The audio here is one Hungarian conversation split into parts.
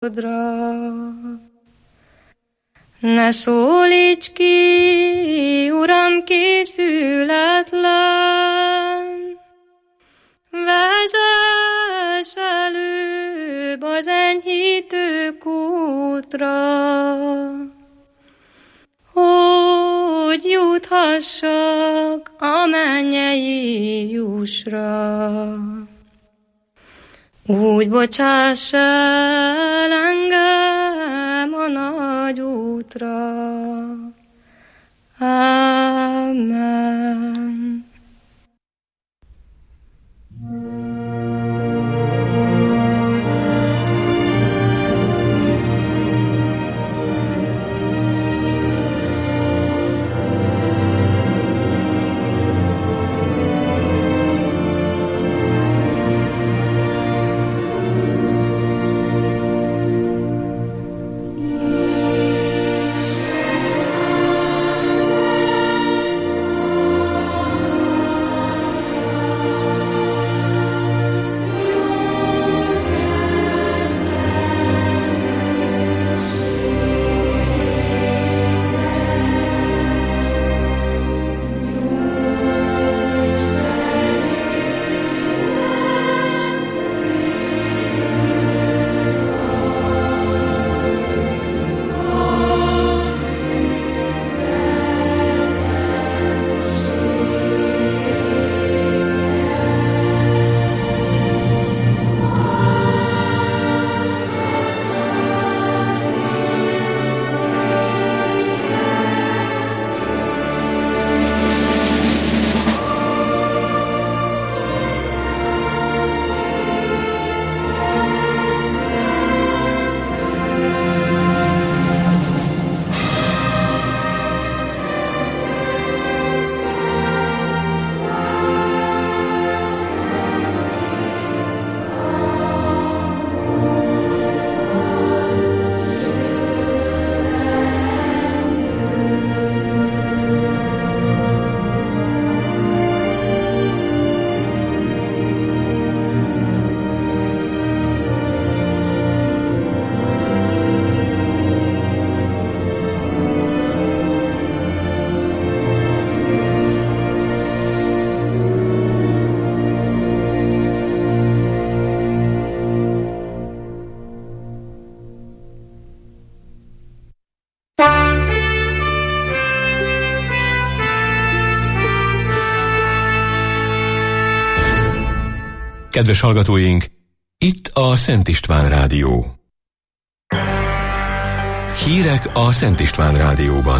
Ne szólíts ki, Uram, készületlen, vezess előbb az enyhítő kútra, hogy juthassak a mennyei jussra. Úgy bocsáss el engem a nagy útra. Amen. Kedves hallgatóink, itt a Szent István Rádió. Hírek a Szent István Rádióban.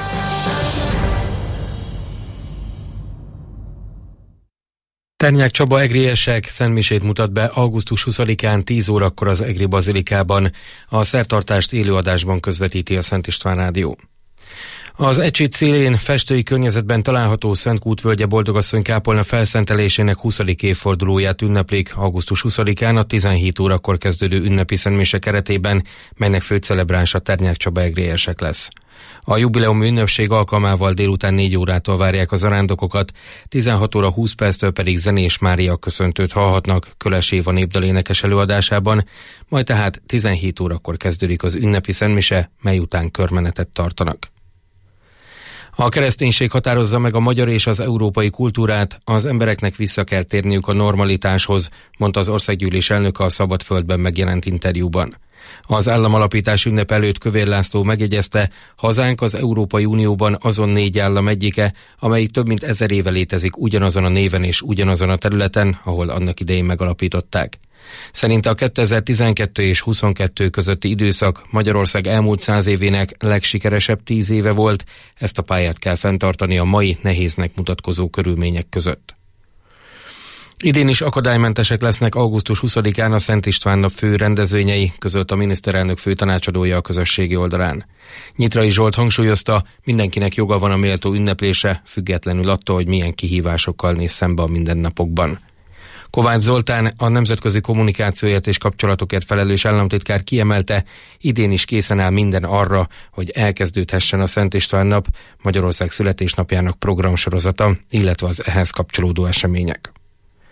Ternyák Csaba egriesek szentmisét mutat be augusztus 20-án 10 órakor az Egri Bazilikában. A szertartást élőadásban közvetíti a Szent István Rádió. Az Ecsét szélén festői környezetben található Szent Kútvölgye Boldogasszony kápolna felszentelésének 20. évfordulóját ünneplik augusztus 20-án a 17 órakor kezdődő ünnepi szentmise keretében, melynek főcelebránsa Ternyák Csaba egriesek lesz. A jubileumi ünnepség alkalmával délután 4 órától várják a zarándokokat, 16 óra 20 perctől pedig Zenés Mária köszöntőt hallhatnak Köles Éva népdalénekes előadásában, majd tehát 17 órakor kezdődik az ünnepi szentmise, mely után körmenetet tartanak. A kereszténység határozza meg a magyar és az európai kultúrát, az embereknek vissza kell térniük a normalitáshoz, mondta az Országgyűlés elnöke a Szabadföldben megjelent interjúban. Az államalapítás ünnep előtt Kövér László megjegyezte, hazánk az Európai Unióban azon 4 állam egyike, amelyik több mint 1000 éve létezik ugyanazon a néven és ugyanazon a területen, ahol annak idején megalapították. Szerinte a 2012 és 22 közötti időszak Magyarország elmúlt 100 évének legsikeresebb 10 éve volt, ezt a pályát kell fenntartani a mai nehéznek mutatkozó körülmények között. Idén is akadálymentesek lesznek augusztus 20-án a Szent István nap fő rendezvényei, között a miniszterelnök főtanácsadója a közösségi oldalán. Nyitrai Zsolt hangsúlyozta, mindenkinek joga van a méltó ünneplése, függetlenül attól, hogy milyen kihívásokkal néz szembe a mindennapokban. Kovács Zoltán, a nemzetközi kommunikációért és kapcsolatokért felelős államtitkár kiemelte, idén is készen áll minden arra, hogy elkezdődhessen a Szent István nap, Magyarország születésnapjának programsorozata, illetve az ehhez kapcsolódó események.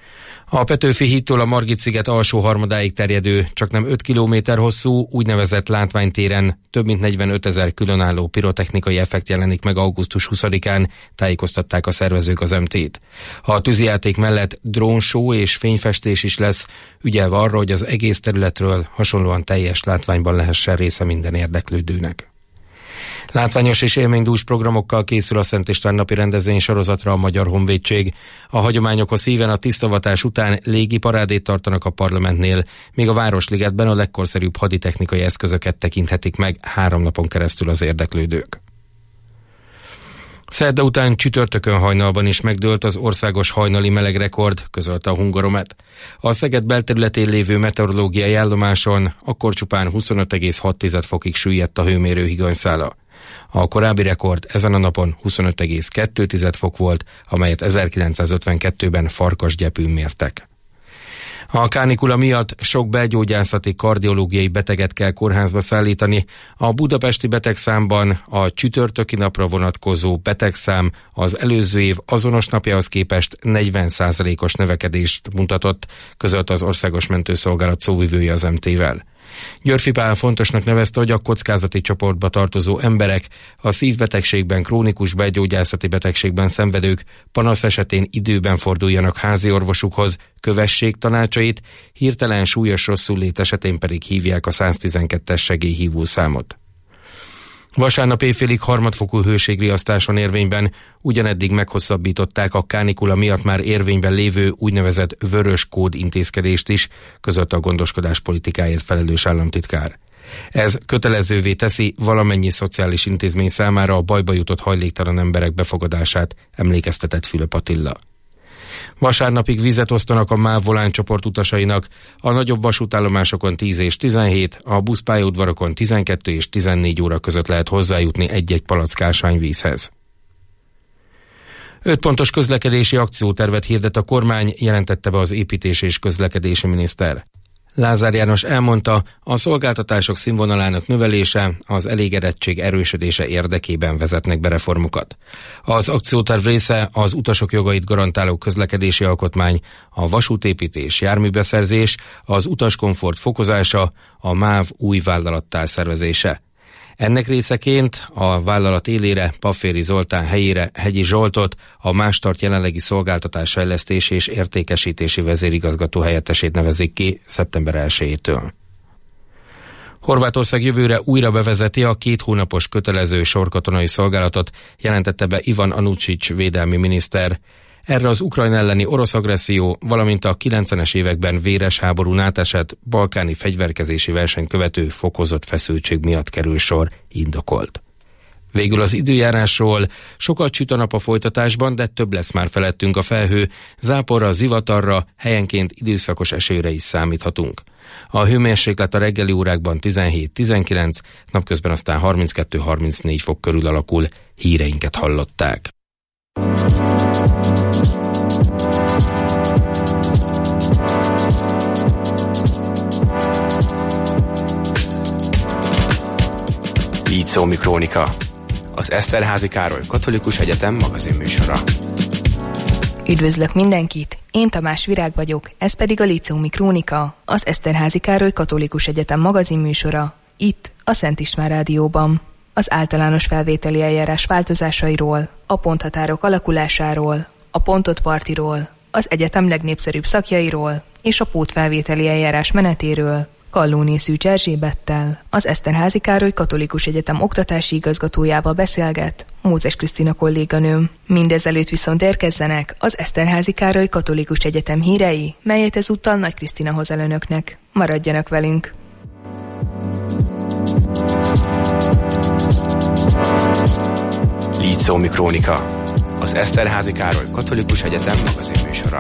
A Petőfi hídtól a Margit-sziget alsó harmadáig terjedő, csaknem 5 kilométer hosszú, úgynevezett látványtéren több mint 45 000 különálló pirotechnikai effekt jelenik meg augusztus 20-án, tájékoztatták a szervezők az MT-t. A tűzijáték mellett drónshow és fényfestés is lesz, ügyelve arra, hogy az egész területről hasonlóan teljes látványban lehessen része minden érdeklődőnek. Látványos és élménydús programokkal készül a Szent István napi rendezvény sorozatra a Magyar Honvédség. A hagyományokhoz híven a tisztavatás után légi parádét tartanak a parlamentnél, míg a Városligetben a legkorszerűbb haditechnikai eszközöket tekinthetik meg 3 napon keresztül az érdeklődők. Szerda után csütörtökön hajnalban is megdőlt az országos hajnali melegrekord, közölte a Hungaromet. A Szeged belterületén lévő meteorológiai állomáson akkor csupán 25,6 fokig süllyedt a hőmérő higanyszála. A korábbi rekord ezen a napon 25,2 fok volt, amelyet 1952-ben Farkasgyepűn mértek. A kánikula miatt sok belgyógyászati kardiológiai beteget kell kórházba szállítani. A budapesti betegszámban a csütörtöki napra vonatkozó betegszám az előző év azonos napjához képest 40%-os növekedést mutatott, közölte az Országos Mentőszolgálat szóvivője az MT-vel. Györfi Pál fontosnak nevezte, hogy a kockázati csoportba tartozó emberek, a szívbetegségben, krónikus belgyógyászati betegségben szenvedők panasz esetén időben forduljanak házi orvosukhoz, kövessék tanácsait, hirtelen súlyos rosszullét esetén pedig hívják a 112-es segélyhívó számot. Vasárnap éjfélig harmadfokú hőségriasztás van érvényben, ugyaneddig meghosszabbították a kánikula miatt már érvényben lévő úgynevezett vörös kód intézkedést is, közölte a gondoskodás politikáért felelős államtitkár. Ez kötelezővé teszi valamennyi szociális intézmény számára a bajba jutott hajléktalan emberek befogadását, emlékeztetett Fülöp Attila. Vasárnapig vizet osztanak a MÁV Volán csoport utasainak, a nagyobb vasútállomásokon 10 és 17, a buszpályaudvarokon 12 és 14 óra között lehet hozzájutni egy-egy palack ásványvízhez. 5 pontos közlekedési akciótervet hirdet a kormány, jelentette be az építés- és közlekedési miniszter. Lázár János elmondta, a szolgáltatások színvonalának növelése, az elégedettség erősödése érdekében vezetnek be reformokat. Az akcióterv része az utasok jogait garantáló közlekedési alkotmány, a vasútépítés, járműbeszerzés, az utaskomfort fokozása, a MÁV új vállalattá szervezése. Ennek részeként a vállalat élére Pafféry Zoltán helyére Hegyi Zsoltot, a Mástart jelenlegi szolgáltatásfejlesztési és értékesítési vezérigazgató helyettesét nevezik ki szeptember 1-től. Horvátország jövőre újra bevezeti a 2 hónapos kötelező sorkatonai szolgálatot, jelentette be Ivan Anušić védelmi miniszter. Erre az Ukrajna elleni orosz agresszió, valamint a 90-es években véres háborún átesett balkáni fegyverkezési verseny követő fokozott feszültség miatt kerül sor, indokolt. Végül az időjárásról: sokat süt a nap a folytatásban, de több lesz már felettünk a felhő, záporra, zivatarra, helyenként időszakos esőre is számíthatunk. A hőmérséklet a reggeli órákban 17-19, napközben aztán 32-34 fok körül alakul. Híreinket hallották. Így szól Mikrónika, az Eszterházy Károly Katolikus Egyetem magazinműsora. Üdvözlök mindenkit, én Tamás Virág vagyok, ez pedig a Líceumi Krónika, az Eszterházy Károly Katolikus Egyetem magazinműsora, itt a Szent István Rádióban. Az általános felvételi eljárás változásairól, a ponthatárok alakulásáról, a pontott partiról, az egyetem legnépszerűbb szakjairól és a pótfelvételi eljárás menetéről Kallóné Szűcs Erzsébettel, az Eszterházy Károly Katolikus Egyetem oktatási igazgatójával beszélget Mózes Krisztina kolléganőm. Mindezelőtt viszont érkezzenek az Eszterházy Károly Katolikus Egyetem hírei, melyet ezúttal Nagy Krisztina hoz el önöknek. Maradjanak velünk! Így szól Mikrónika, az Eszterházy Károly Katolikus Egyetem magazinműsora.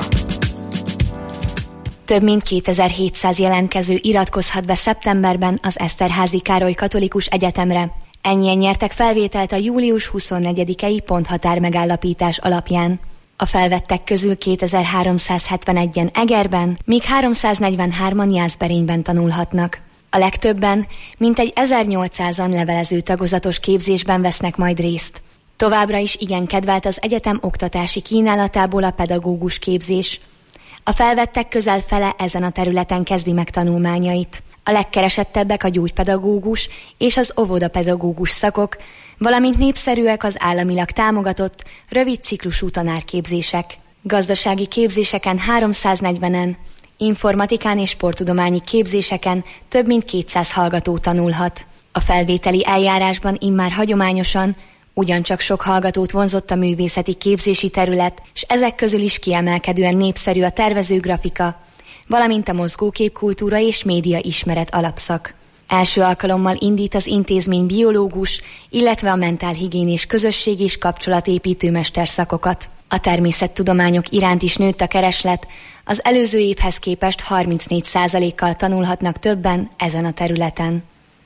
Több mint 2700 jelentkező iratkozhat be szeptemberben az Eszterházy Károly Katolikus Egyetemre. Ennyien nyertek felvételt a július 24-i ponthatár megállapítás alapján. A felvettek közül 2371-en Egerben, míg 343-an Jászberényben tanulhatnak. A legtöbben, mintegy 1800-an levelező tagozatos képzésben vesznek majd részt. Továbbra is igen kedvelt az egyetem oktatási kínálatából a pedagógus képzés. A felvettek közel fele ezen a területen kezdi meg tanulmányait. A legkeresettebbek a gyógypedagógus és az óvodapedagógus szakok, valamint népszerűek az államilag támogatott, rövid ciklusú tanárképzések. Gazdasági képzéseken 340-en, informatikán és sporttudományi képzéseken több mint 200 hallgató tanulhat. A felvételi eljárásban immár hagyományosan ugyancsak sok hallgatót vonzott a művészeti képzési terület, és ezek közül is kiemelkedően népszerű a tervezőgrafika, valamint a mozgóképkultúra és média ismeret alapszak. Első alkalommal indít az intézmény biológus, illetve a mentálhigiénés közösség és kapcsolatépítő mesterszakokat. A természettudományok iránt is nőtt a kereslet, az előző évhez képest 34%-kal tanulhatnak többen ezen a területen.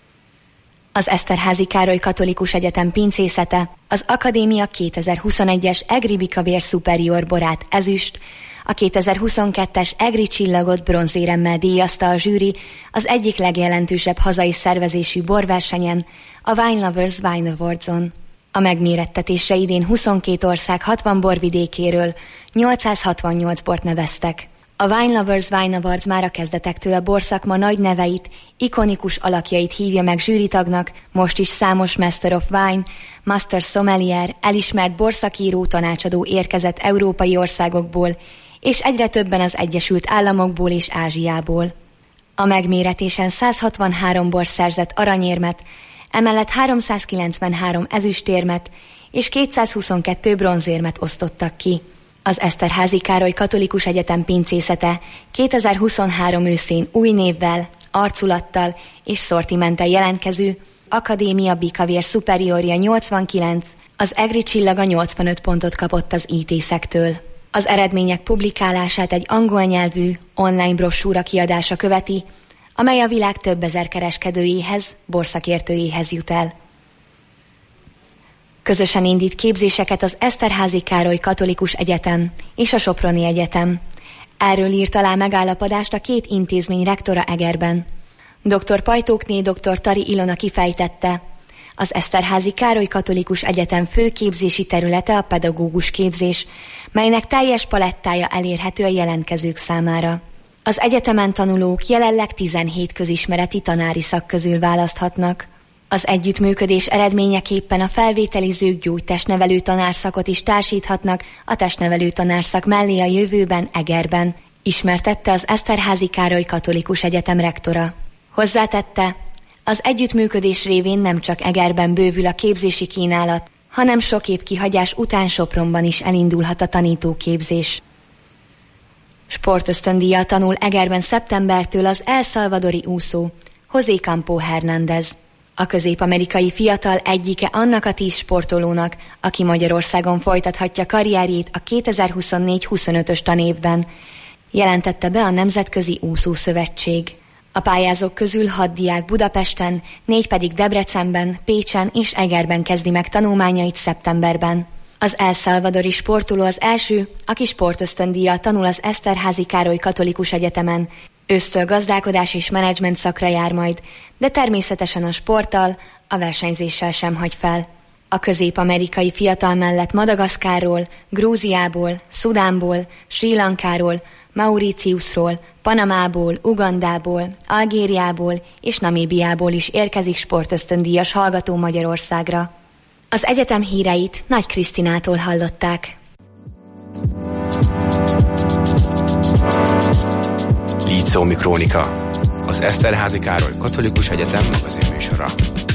Az Eszterházy Károly Katolikus Egyetem pincészete az Akadémia 2021-es Egri Bikavér Superior borát ezüst, a 2022-es Egri csillagot bronzéremmel díjazta a zsűri az egyik legjelentősebb hazai szervezésű borversenyen, a Wine Lovers Wine Awards-on. A megmérettetésre idén 22 ország 60 borvidékéről 868 bort neveztek. A Wine Lovers Wine Awards már a kezdetektől a borszakma nagy neveit, ikonikus alakjait hívja meg zsűritagnak, most is számos Master of Wine, Master Sommelier, elismert borszakíró tanácsadó érkezett európai országokból, és egyre többen az Egyesült Államokból és Ázsiából. A megméretésen 163 bor szerzett aranyérmet, emellett 393 ezüstérmet és 222 bronzérmet osztottak ki. Az Eszterházy Károly Katolikus Egyetem pincészete 2023 őszén új névvel, arculattal és szortimenttel jelentkező Akadémia Bikavér Superiorja 89, az Egri csillaga 85 pontot kapott az IT-szektől. Az eredmények publikálását egy angol nyelvű online brossúra kiadása követi, amely a világ több ezer kereskedőjéhez, borszakértőjéhez jut el. Közösen indít képzéseket az Eszterházy Károly Katolikus Egyetem és a Soproni Egyetem. Erről írt alá megállapodást a két intézmény rektora Egerben. Dr. Pajtókné dr. Tari Ilona kifejtette, az Eszterházy Károly Katolikus Egyetem fő képzési területe a pedagógus képzés, melynek teljes palettája elérhető a jelentkezők számára. Az egyetemen tanulók jelenleg 17 közismereti tanári szak közül választhatnak. Az együttműködés eredményeképpen a felvételizők gyógytestnevelő tanárszakot is társíthatnak a testnevelő tanárszak mellé a jövőben Egerben, ismertette az Eszterházy Károly Katolikus Egyetem rektora. Hozzátette, az együttműködés révén nem csak Egerben bővül a képzési kínálat, hanem sok év kihagyás után Sopronban is elindulhat a tanítóképzés. Sportösztöndíjjal tanul Egerben szeptembertől az El Salvadori úszó, José Campo Hernández. A közép-amerikai fiatal egyike annak a 10 sportolónak, aki Magyarországon folytathatja karrierjét a 2024-25-ös tanévben, jelentette be a Nemzetközi Úszószövetség. A pályázók közül 6 diák Budapesten, 4 pedig Debrecenben, Pécsen és Egerben kezdi meg tanulmányait szeptemberben. Az El Salvadori sportoló az első, aki sportösztöndíjjal tanul az Eszterházy Károly Katolikus Egyetemen. Ősztől gazdálkodás és menedzsment szakra jár majd, de természetesen a sporttal, a versenyzéssel sem hagy fel. A közép-amerikai fiatal mellett Madagaszkárról, Grúziából, Szudánból, Srí Lankáról, Mauritiusról, Panamából, Ugandából, Algériából és Namíbiából is érkezik sportösztöndíjas hallgató Magyarországra. Az egyetem híreit Nagy Krisztinától hallották. Líceumi Krónika, az Eszterházy Károly Katolikus Egyetem magazinműsora.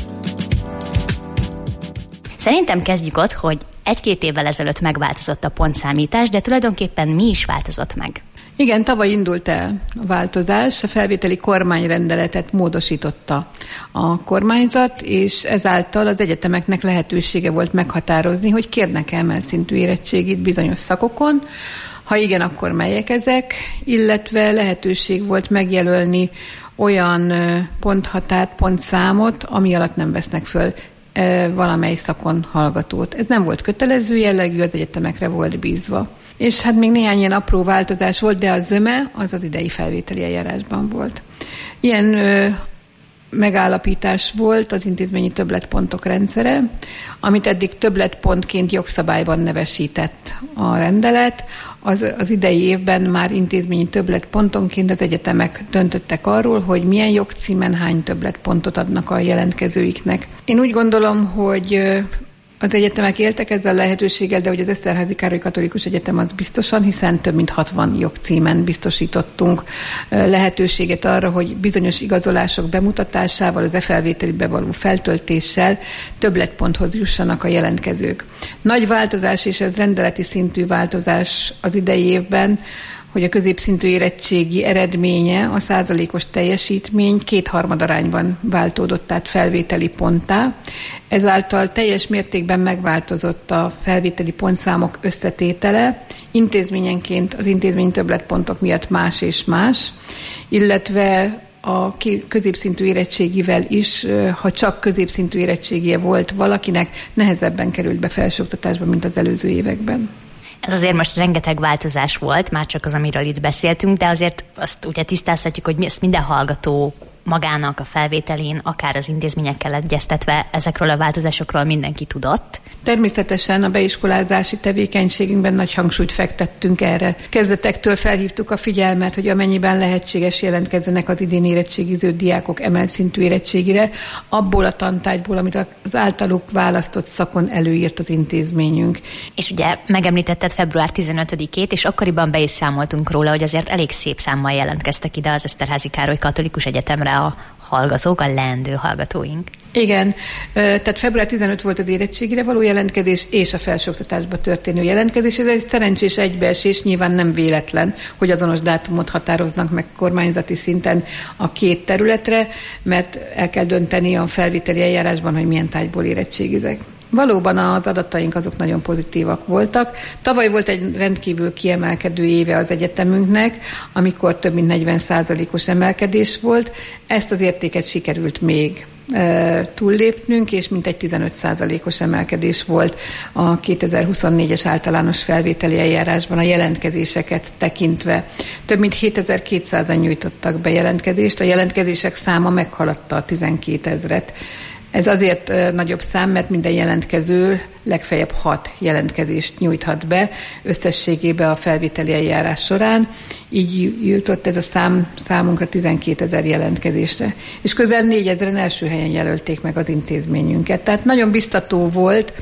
Szerintem kezdjük ott, hogy 1-2 évvel ezelőtt megváltozott a pontszámítás, de tulajdonképpen mi is változott meg? Igen, tavaly indult el a változás, a felvételi kormányrendeletet módosította a kormányzat, és ezáltal az egyetemeknek lehetősége volt meghatározni, hogy kérnek emelt szintű érettségit bizonyos szakokon, ha igen, akkor melyek ezek, illetve lehetőség volt megjelölni olyan ponthatárt, pontszámot, ami alatt nem vesznek föl valamely szakon hallgatót. Ez nem volt kötelező jellegű, az egyetemekre volt bízva. És hát még néhány ilyen apró változás volt, de a zöme az az idei felvételi eljárásban volt. Ilyen megállapítás volt az intézményi többletpontok rendszere, amit eddig többletpontként jogszabályban nevesített a rendelet. Az idei évben már intézményi többletpontonként az egyetemek döntöttek arról, hogy milyen jogcímen hány többletpontot adnak a jelentkezőiknek. Én úgy gondolom, hogy az egyetemek éltek ezzel a lehetőséggel, de hogy az Eszterházy Károly Katolikus Egyetem az biztosan, hiszen több mint 60 jogcímen biztosítottunk lehetőséget arra, hogy bizonyos igazolások bemutatásával, az e-felvételibe való feltöltéssel többletponthoz jussanak a jelentkezők. Nagy változás, és ez rendeleti szintű változás az idei évben, hogy a középszintű érettségi eredménye, a százalékos teljesítmény 2/3 arányban váltódott át felvételi ponttá. Ezáltal teljes mértékben megváltozott a felvételi pontszámok összetétele, intézményenként az intézmény többletpontok miatt más és más, illetve a középszintű érettségivel is, ha csak középszintű érettségie volt valakinek, nehezebben került be felsőoktatásba, mint az előző években. Ez azért most rengeteg változás volt, már csak az, amiről itt beszéltünk, de azért azt ugye tisztázhatjuk, hogy ezt minden hallgató magának a felvételén, akár az intézményekkel egyeztetve ezekről a változásokról mindenki tudott. Természetesen a beiskolázási tevékenységünkben nagy hangsúlyt fektettünk erre. Kezdetektől felhívtuk a figyelmet, hogy amennyiben lehetséges, jelentkezzenek az idén érettségiző diákok emelt szintű érettségire, abból a tantárgyból, amit az általuk választott szakon előírt az intézményünk. És ugye megemlítetted február 15-ét, és akkoriban be is számoltunk róla, hogy azért elég szép számmal jelentkeztek ide az Eszterházy Károly Katolikus Egyetemre a hallgatók, a leendő hallgatóink. Igen, tehát február 15 volt az érettségire való jelentkezés és a felsőoktatásba történő jelentkezés. Ez egy szerencsés egybeesés, nyilván nem véletlen, hogy azonos dátumot határoznak meg kormányzati szinten a két területre, mert el kell dönteni a felvételi eljárásban, hogy milyen tárgyból érettségizek. Valóban az adataink azok nagyon pozitívak voltak. Tavaly volt egy rendkívül kiemelkedő éve az egyetemünknek, amikor több mint 40%-os emelkedés volt. Ezt az értéket sikerült még túllépnünk, és mintegy 15%-os emelkedés volt a 2024-es általános felvételi eljárásban a jelentkezéseket tekintve. Több mint 7200-an nyújtottak be jelentkezést, a jelentkezések száma meghaladta a 12 000-et. Ez azért nagyobb szám, mert minden jelentkező legfeljebb 6 jelentkezést nyújthat be összességében a felvételi eljárás során. Így jutott ez a számunkra 12 000 jelentkezésre. És közel 4 000-en első helyen jelölték meg az intézményünket. Tehát nagyon biztató volt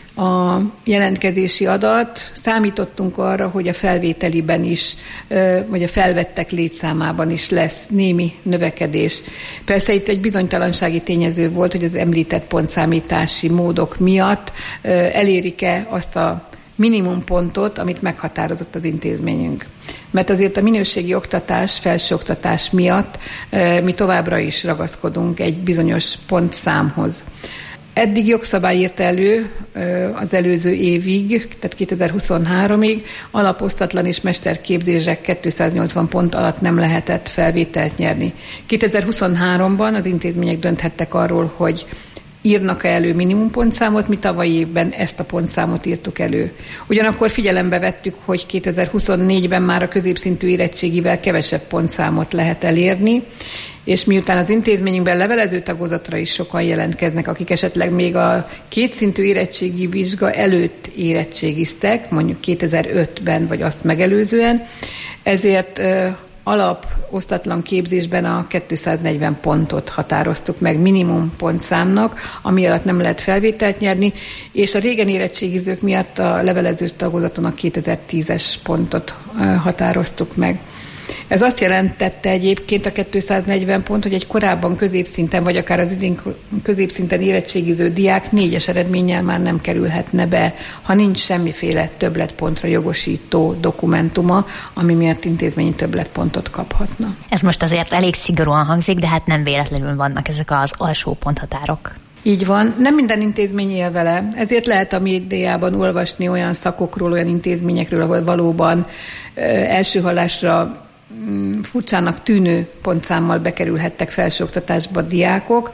a jelentkezési adat. Számítottunk arra, hogy a felvételiben is, vagy a felvettek létszámában is lesz némi növekedés. Persze itt egy bizonytalansági tényező volt, hogy az említett pontszámítási módok miatt elérik-e azt a minimumpontot, amit meghatározott az intézményünk. Mert azért a minőségi oktatás, felsőoktatás miatt mi továbbra is ragaszkodunk egy bizonyos pontszámhoz. Eddig jogszabály írt elő az előző évig, tehát 2023-ig alaposztatlan és mesterképzések 280 pont alatt nem lehetett felvételt nyerni. 2023-ban az intézmények dönthettek arról, hogy írnak-e elő minimumpontszámot, mi tavalyi évben ezt a pontszámot írtuk elő. Ugyanakkor figyelembe vettük, hogy 2024-ben már a középszintű érettségivel kevesebb pontszámot lehet elérni, és miután az intézményünkben levelező tagozatra is sokan jelentkeznek, akik esetleg még a kétszintű érettségi vizsga előtt érettségiztek, mondjuk 2005-ben vagy azt megelőzően, ezért alaposztatlan képzésben a 240 pontot határoztuk meg minimum pontszámnak, ami alatt nem lehet felvételt nyerni, és a régen érettségizők miatt a levelező tagozaton a 2010-es pontot határoztuk meg. Ez azt jelentette egyébként a 240 pont, hogy egy korábban középszinten, vagy akár az idén középszinten érettségiző diák 4-es eredménnyel már nem kerülhetne be, ha nincs semmiféle többletpontra jogosító dokumentuma, ami miatt intézményi többletpontot kaphatna. Ez most azért elég szigorúan hangzik, de hát nem véletlenül vannak ezek az alsó ponthatárok. Így van, nem minden intézmény él vele, ezért lehet a médiában olvasni olyan szakokról, olyan intézményekről, ahol valóban első hallásra furcsának tűnő pontszámmal bekerülhettek felsőoktatásba diákok.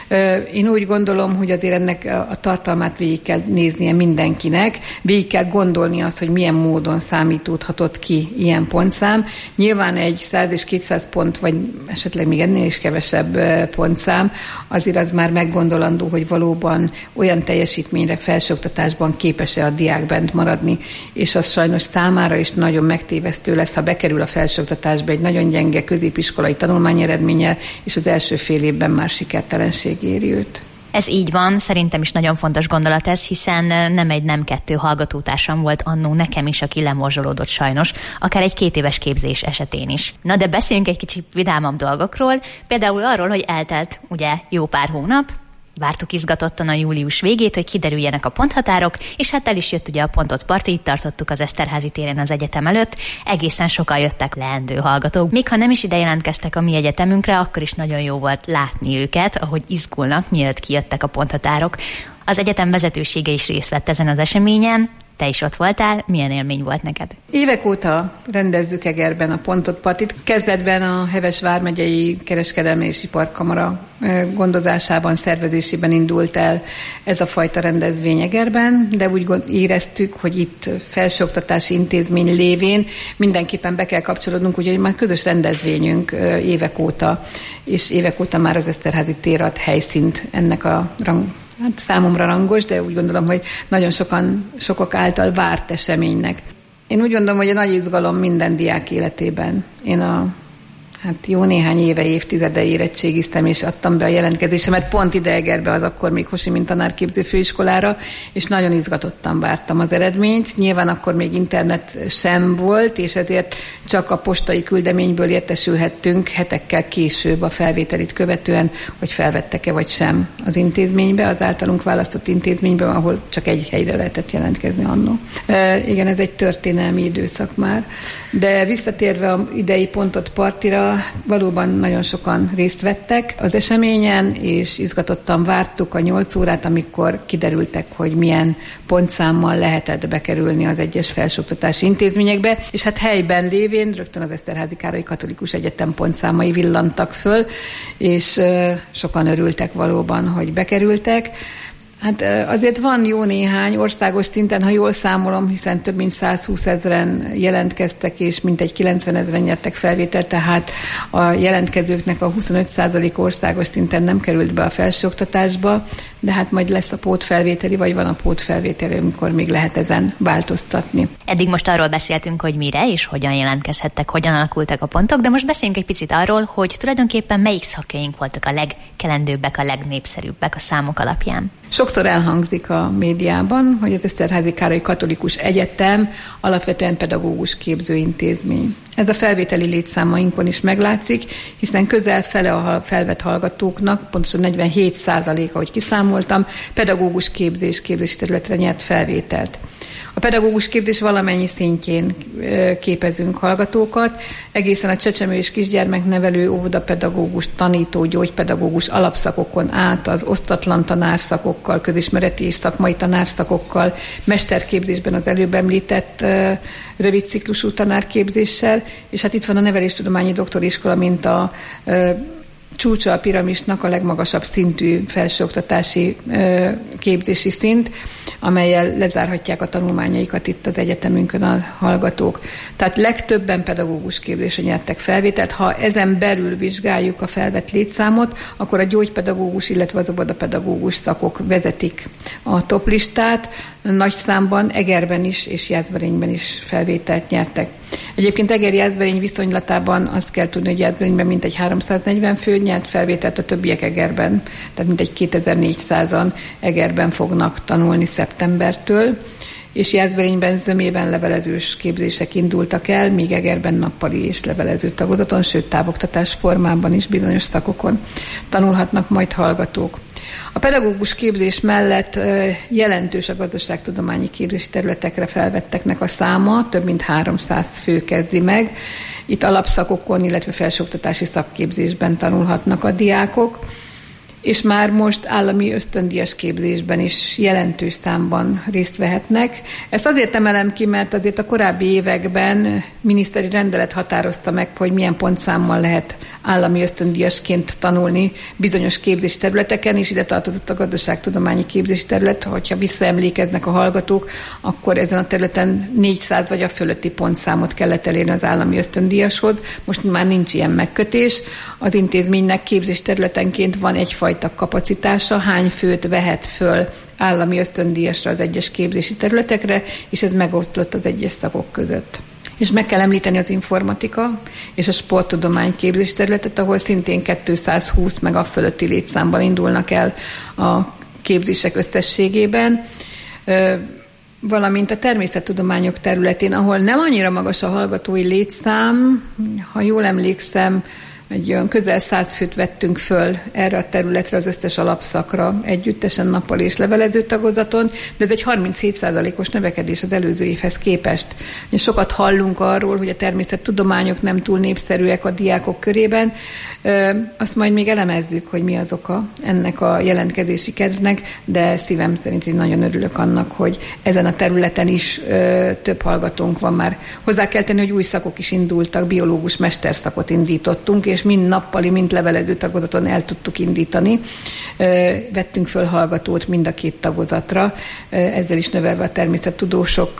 Én úgy gondolom, hogy azért ennek a tartalmát végig kell néznie mindenkinek, végig kell gondolni azt, hogy milyen módon számítódhatott ki ilyen pontszám. Nyilván egy 100 és 200 pont, vagy esetleg még ennél is kevesebb pontszám, azért az már meggondolandó, hogy valóban olyan teljesítményre felsőoktatásban képes-e a diák bent maradni, és az sajnos számára is nagyon megtévesztő lesz, ha bekerül a felsőoktatásba egy nagyon gyenge középiskolai tanulmányeredménnyel, és az első fél évben már sikertelenség éri őt. Ez így van, szerintem is nagyon fontos gondolat ez, hiszen nem egy, nem kettő hallgatótársam volt annó nekem is, aki lemorzsolódott sajnos, akár egy 2 éves képzés esetén is. Na de beszéljünk egy kicsit vidámabb dolgokról, például arról, hogy eltelt ugye jó pár hónap, vártuk izgatottan a július végét, hogy kiderüljenek a ponthatárok, és hát el is jött ugye a pontot parti, itt tartottuk az Eszterházy téren az egyetem előtt, egészen sokan jöttek leendő hallgatók. Még ha nem is ide jelentkeztek a mi egyetemünkre, akkor is nagyon jó volt látni őket, ahogy izgulnak, mielőtt kijöttek a ponthatárok. Az egyetem vezetősége is részt vett ezen az eseményen, te is ott voltál, milyen élmény volt neked? Évek óta rendezzük Egerben a pontot partit. Kezdetben a Heves vármegyei kereskedelmi és iparkamara gondozásában, szervezésében indult el ez a fajta rendezvény Egerben, de úgy éreztük, hogy itt felsőoktatási intézmény lévén mindenképpen be kell kapcsolódnunk, úgyhogy már közös rendezvényünk évek óta, és évek óta már az Eszterházy tér ad helyszínt ennek a hát számomra rangos, de úgy gondolom, hogy nagyon sokak által várt eseménynek. Én úgy gondolom, hogy a nagy izgalom minden diák életében. Én jó néhány évtizede érettségiztem, és adtam be a jelentkezésemet pont ide Egerbe, az akkor még Hosi Min tanárképző főiskolára, és nagyon izgatottan vártam az eredményt. Nyilván akkor még internet sem volt, és ezért csak a postai küldeményből értesülhettünk hetekkel később a felvételit követően, hogy felvettek-e vagy sem az intézménybe, az általunk választott intézménybe, ahol csak egy helyre lehetett jelentkezni annó. Igen, ez egy történelmi időszak már. De visszatérve az idei pontot partira, valóban nagyon sokan részt vettek az eseményen, és izgatottan vártuk a 8 órát, amikor kiderültek, hogy milyen pontszámmal lehetett bekerülni az egyes felsőoktatási intézményekbe, és hát helyben lévén rögtön az Eszterházy Károly Katolikus Egyetem pontszámai villantak föl, és sokan örültek valóban, hogy bekerültek. Hát azért van jó néhány országos szinten, ha jól számolom, hiszen több mint 120 000 jelentkeztek, és mintegy 90 000 nyertek felvételt, tehát a jelentkezőknek a 25% országos szinten nem került be a felsőoktatásba, de hát majd lesz a pótfelvételi, vagy van a pótfelvételi, amikor még lehet ezen változtatni. Eddig most arról beszéltünk, hogy mire és hogyan jelentkezhettek, hogyan alakultak a pontok, de most beszéljünk egy picit arról, hogy tulajdonképpen melyik szakjaink voltak a legkelendőbbek, a legnépszerűbbek a számok alapján. Sokszor elhangzik a médiában, hogy az Eszterházy Károly Katolikus Egyetem alapvetően pedagógus képzőintézmény. Ez a felvételi létszámainkon is meglátszik, hiszen közel fele a felvett hallgatóknak, pontosan 47%, ahogy kiszámoltam, pedagógus képzési területre nyert felvételt. A pedagógus képzés valamennyi szintjén képezünk hallgatókat, egészen a csecsemő és kisgyermeknevelő, óvodapedagógus, tanító, gyógypedagógus alapszakokon át az osztatlan tanárszakokkal, közismereti és szakmai tanárszakokkal, mesterképzésben az előbb említett rövid ciklusú tanárképzéssel, és hát itt van a neveléstudományi doktoriskola, mint a csúcsa a piramisnak, a legmagasabb szintű felsőoktatási képzési szint, amellyel lezárhatják a tanulmányaikat itt az egyetemünkön a hallgatók. Tehát legtöbben pedagógus képzésre nyertek felvételt. Ha ezen belül vizsgáljuk a felvett létszámot, akkor a gyógypedagógus, illetve az óvodapedagógus szakok vezetik a toplistát. Nagy számban Egerben is és Jászberényben is felvételt nyertek. Egyébként Eger-Jászberény viszonylatában azt kell tudni, hogy Jászberényben mintegy 340 fő nyert felvételt, a többiek Egerben, tehát mintegy 2400-an Egerben fognak tanulni szeptembertől, és Jászberényben zömében levelezős képzések indultak el, míg Egerben nappali és levelező tagozaton, sőt távoktatás formában is bizonyos szakokon tanulhatnak majd hallgatók. A pedagógus képzés mellett jelentős a gazdaságtudományi képzési területekre felvetteknek a száma, több mint 300 fő kezdi meg. Itt alapszakokon, illetve felsőoktatási szakképzésben tanulhatnak a diákok. és már most állami ösztöndíjas képzésben is jelentős számban részt vehetnek. Ezt azért emelem ki, mert azért a korábbi években miniszteri rendelet határozta meg, hogy milyen pontszámmal lehet állami ösztöndíjasként tanulni bizonyos képzési területeken, és ide tartozott a gazdaságtudományi képzési terület. Hogyha visszaemlékeznek a hallgatók, akkor ezen a területen 400 vagy a fölötti pontszámot kellett elérni az állami ösztöndíjashoz. Most már nincs ilyen megkötés. Az intézménynek képzés területenként van egyfajta kapacitása, hány főt vehet föl állami ösztöndíjasra az egyes képzési területekre, és ez megosztott az egyes szakok között. És meg kell említeni az informatika és a sporttudomány képzési területet, ahol szintén 220 meg a fölötti létszámban indulnak el a képzések összességében, valamint a természettudományok területén, ahol nem annyira magas a hallgatói létszám, ha jól emlékszem, egy olyan közel 100 főt vettünk föl erre a területre, az összes alapszakra együttesen nappal és levelező tagozaton, de ez egy 37%-os növekedés az előző évhez képest. Sokat hallunk arról, hogy a természettudományok nem túl népszerűek a diákok körében, azt majd még elemezzük, hogy mi az oka ennek a jelentkezési kedvnek, de szívem szerint én nagyon örülök annak, hogy ezen a területen is több hallgatónk van már. Hozzá kell tenni, hogy új szakok is indultak, biológus mesterszakot indítottunk, és mind nappali, mind levelező tagozaton el tudtuk indítani. Vettünk föl hallgatót mind a két tagozatra, ezzel is növelve a természettudósok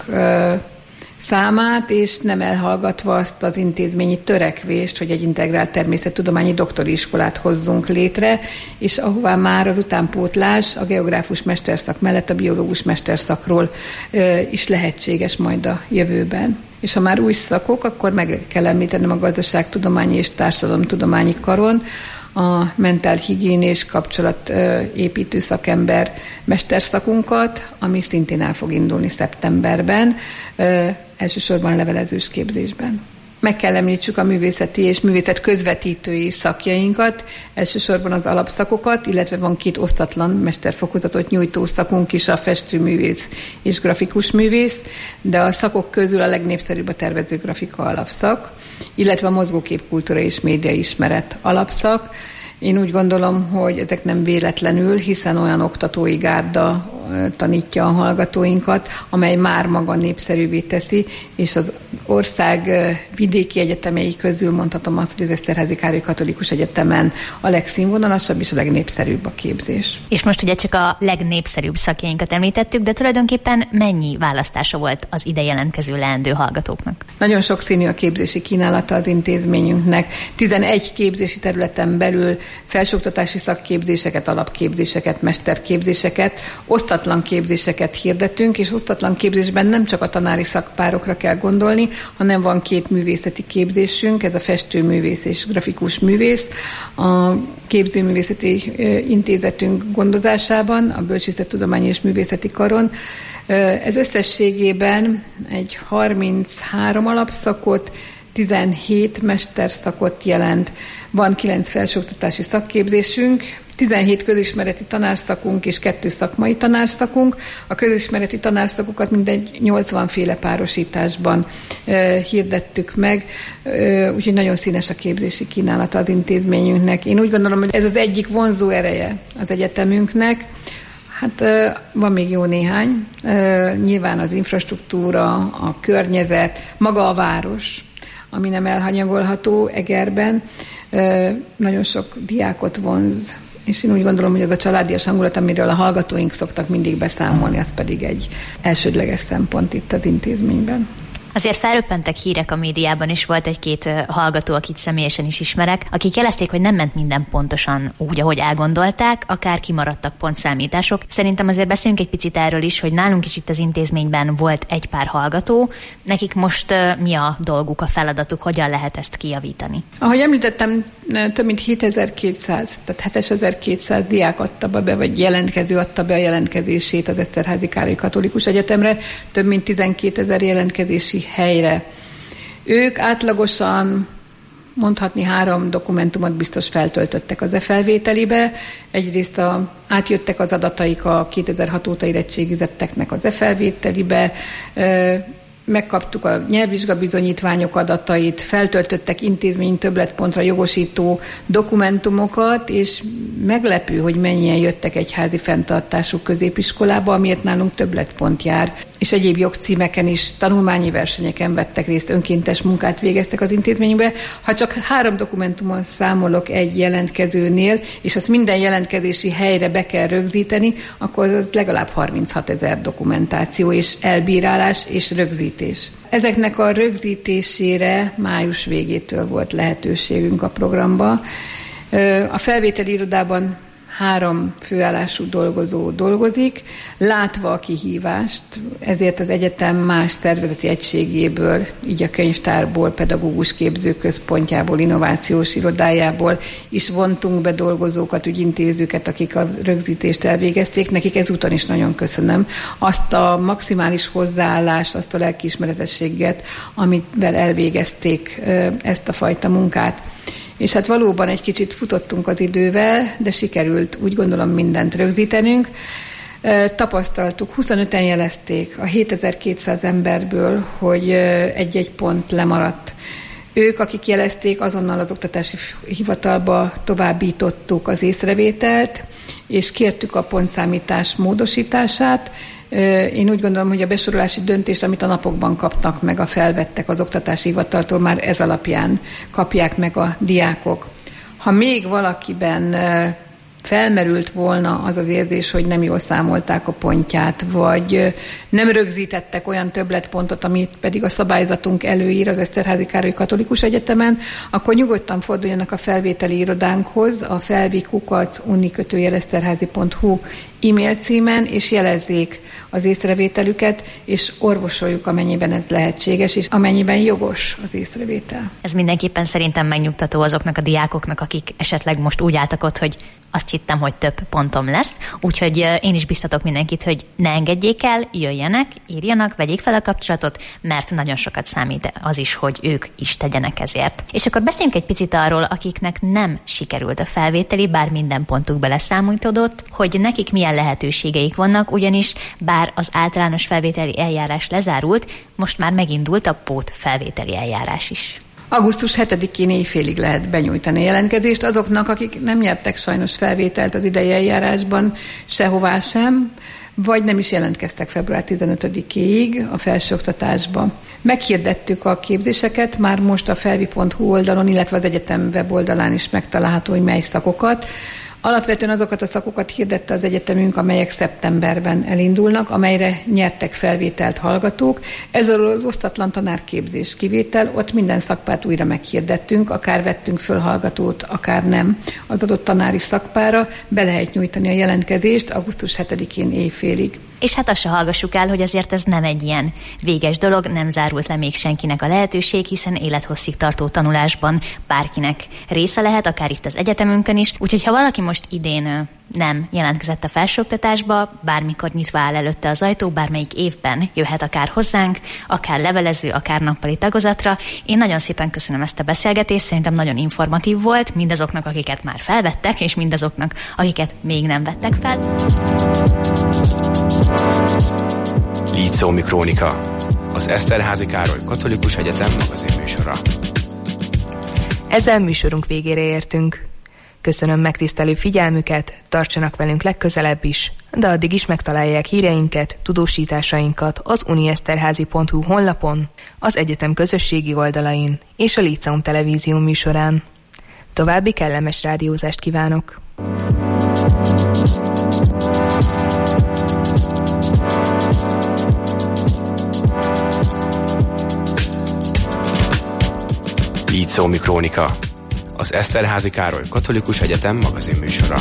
számát, és nem elhallgatva azt az intézményi törekvést, hogy egy integrált természettudományi doktori iskolát hozzunk létre, és ahová már az utánpótlás a geográfus mesterszak mellett a biológus mesterszakról is lehetséges majd a jövőben. És ha már új szakok, akkor meg kell említenem a gazdaságtudományi és társadalomtudományi karon a mentálhigiénés kapcsolatépítő szakember mesterszakunkat, ami szintén el fog indulni szeptemberben, elsősorban levelezős képzésben. Meg kell említsük a művészeti és művészet közvetítői szakjainkat, elsősorban az alapszakokat, illetve van 2 osztatlan mesterfokozatot nyújtó szakunk is, a festőművész és grafikus művész, de a szakok közül a legnépszerűbb a tervezőgrafika alapszak, illetve a mozgóképkultúra és médiaismeret alapszak. Én úgy gondolom, hogy ezek nem véletlenül, hiszen olyan oktatói gárda tanítja a hallgatóinkat, amely már maga népszerűvé teszi, és az ország vidéki egyetemei közül mondhatom azt, hogy az Eszterházy Károly Katolikus Egyetemen a legszínvonalasabb és a legnépszerűbb a képzés. És most ugye csak a legnépszerűbb szakjainkat említettük, de tulajdonképpen mennyi választása volt az ide jelentkező leendő hallgatóknak? Nagyon sokszínű a képzési kínálata az intézményünknek. 11 képzési területen belül felsőoktatási szakképzéseket, alapképzéseket, mesterképzéseket, osztatlan képzéseket hirdetünk, és osztatlan képzésben nem csak a tanári szakpárokra kell gondolni, hanem van 2 művészeti képzésünk, ez a festőművész és grafikus művész, a képzőművészeti intézetünk gondozásában, a Bölcsészettudományi és Művészeti Karon. Ez összességében egy 33 alapszakot, 17 mesterszakot jelent, van 9 felsőoktatási szakképzésünk, 17 közismereti tanárszakunk és 2 szakmai tanárszakunk. A közismereti tanárszakokat mindegy 80 féle párosításban hirdettük meg, úgyhogy nagyon színes a képzési kínálata az intézményünknek. Én úgy gondolom, hogy ez az egyik vonzó ereje az egyetemünknek. Hát van még jó néhány. Nyilván az infrastruktúra, a környezet, maga a város, ami nem elhanyagolható Egerben, nagyon sok diákot vonz, és én úgy gondolom, hogy az a családias hangulat, amiről a hallgatóink szoktak mindig beszámolni, az pedig egy elsődleges szempont itt az intézményben. Azért felröppentek hírek a médiában, és volt 1-2 hallgató, akit személyesen is ismerek, akik jelezték, hogy nem ment minden pontosan úgy, ahogy elgondolták, akár kimaradtak pontszámítások. Szerintem azért beszéljünk egy picit erről is, hogy nálunk is itt az intézményben volt egy pár hallgató. Nekik most mi a dolguk, a feladatuk, hogyan lehet ezt kijavítani? Ahogy említettem, több mint 7200, tehát 7200 diák adta be, vagy jelentkező adta be a jelentkezését az Eszterházy Károly Katolikus Egyetemre, több mint 12 000 jelentkezési helyre. Ők átlagosan mondhatni 3 dokumentumot biztos feltöltöttek az e-felvételibe. Egyrészt átjöttek az adataik a 2006 óta érettségizetteknek az e-felvételibe, megkaptuk a nyelvvizsgabizonyítványok adatait, feltöltöttek intézmény többletpontra jogosító dokumentumokat, és meglepő, hogy mennyien jöttek egyházi fenntartású középiskolába, amiért nálunk többletpont jár, és egyéb jogcímeken is tanulmányi versenyeken vettek részt, önkéntes munkát végeztek az intézménybe. Ha csak 3 dokumentumon számolok egy jelentkezőnél, és azt minden jelentkezési helyre be kell rögzíteni, akkor az legalább 36 000 dokumentáció és elbírálás és rögzítés. Ezeknek a rögzítésére május végétől volt lehetőségünk a programba. A felvételi irodában 3 főállású dolgozó dolgozik, látva a kihívást, ezért az egyetem más szervezeti egységéből, így a könyvtárból, pedagógus képzőközpontjából, innovációs irodájából is vontunk be dolgozókat, ügyintézőket, akik a rögzítést elvégezték. Nekik ezúton is nagyon köszönöm azt a maximális hozzáállást, azt a lelkiismeretességet, amivel elvégezték ezt a fajta munkát. És hát valóban egy kicsit futottunk az idővel, de sikerült úgy gondolom mindent rögzítenünk. Tapasztaltuk, 25-en jelezték a 7200 emberből, hogy egy-egy pont lemaradt. Ők, akik jelezték, azonnal az oktatási hivatalba továbbítottuk az észrevételt, és kértük a pontszámítás módosítását. Én úgy gondolom, hogy a besorolási döntést, amit a napokban kapnak meg, a felvettek az oktatási hivataltól, már ez alapján kapják meg a diákok. Ha még valakiben felmerült volna az az érzés, hogy nem jól számolták a pontját, vagy nem rögzítettek olyan többletpontot, amit pedig a szabályzatunk előír az Eszterházy Károly Katolikus Egyetemen, akkor nyugodtan forduljanak a felvételi irodánkhoz, a felvi@uni-eszterházy.hu e-mail címen, és jelezzék az észrevételüket, és orvosoljuk, amennyiben ez lehetséges, és amennyiben jogos az észrevétel. Ez mindenképpen szerintem megnyugtató azoknak a diákoknak, akik esetleg most úgy álltak ott, hogy azt hittem, hogy több pontom lesz. Úgyhogy én is biztatok mindenkit, hogy ne engedjék el, jöjjenek, írjanak, vegyék fel a kapcsolatot, mert nagyon sokat számít az is, hogy ők is tegyenek ezért. És akkor beszéljünk egy picit arról, akiknek nem sikerült a felvételi, bár minden pontuk beleszámítódott, hogy nekik milyen lehetőségeik vannak, ugyanis bár az általános felvételi eljárás lezárult, most már megindult a pót felvételi eljárás is. Augusztus 7-én éjfélig lehet benyújtani jelentkezést azoknak, akik nem nyertek sajnos felvételt az idei eljárásban sehová sem, vagy nem is jelentkeztek február 15-éig a felsőoktatásba. Meghirdettük a képzéseket, már most a felvi.hu oldalon, illetve az egyetem weboldalán is megtalálható, hogy mely szakokat. Alapvetően azokat a szakokat hirdette az egyetemünk, amelyek szeptemberben elindulnak, amelyre nyertek felvételt hallgatók. Ez az osztatlan tanárképzés kivétel, ott minden szakpárt újra meghirdettünk, akár vettünk föl hallgatót, akár nem. Az adott tanári szakpára be lehet nyújtani a jelentkezést augusztus 7-én éjfélig. És hát azt se hallgassuk el, hogy azért ez nem egy ilyen véges dolog, nem zárult le még senkinek a lehetőség, hiszen élethosszig tartó tanulásban bárkinek része lehet, akár itt az egyetemünkön is. Úgyhogy ha valaki most idén nem jelentkezett a felsőoktatásba, bármikor nyitva áll előtte az ajtó, bármelyik évben jöhet akár hozzánk, akár levelező, akár nappali tagozatra. Én nagyon szépen köszönöm ezt a beszélgetést, szerintem nagyon informatív volt, mindazoknak, akiket már felvettek, és mindazoknak, akiket még nem vettek fel. Líceumi Krónika, az Eszterházy Károly Katolikus Egyetem magazinműsora. Ezzel műsorunk végére értünk. Köszönöm megtisztelő figyelmüket, tartsanak velünk legközelebb is, de addig is megtalálják híreinket, tudósításainkat az unieszterházy.hu honlapon, az egyetem közösségi oldalain és a Líceum televízió műsorán. További kellemes rádiózást kívánok! Líceumi Krónika, az Eszterházy Károly Katolikus Egyetem magazinműsora.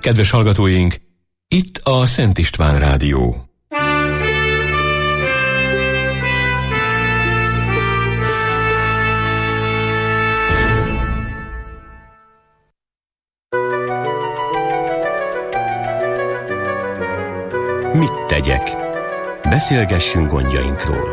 Kedves hallgatóink, itt a Szent István Rádió. Mit tegyek? Beszélgessünk gondjainkról.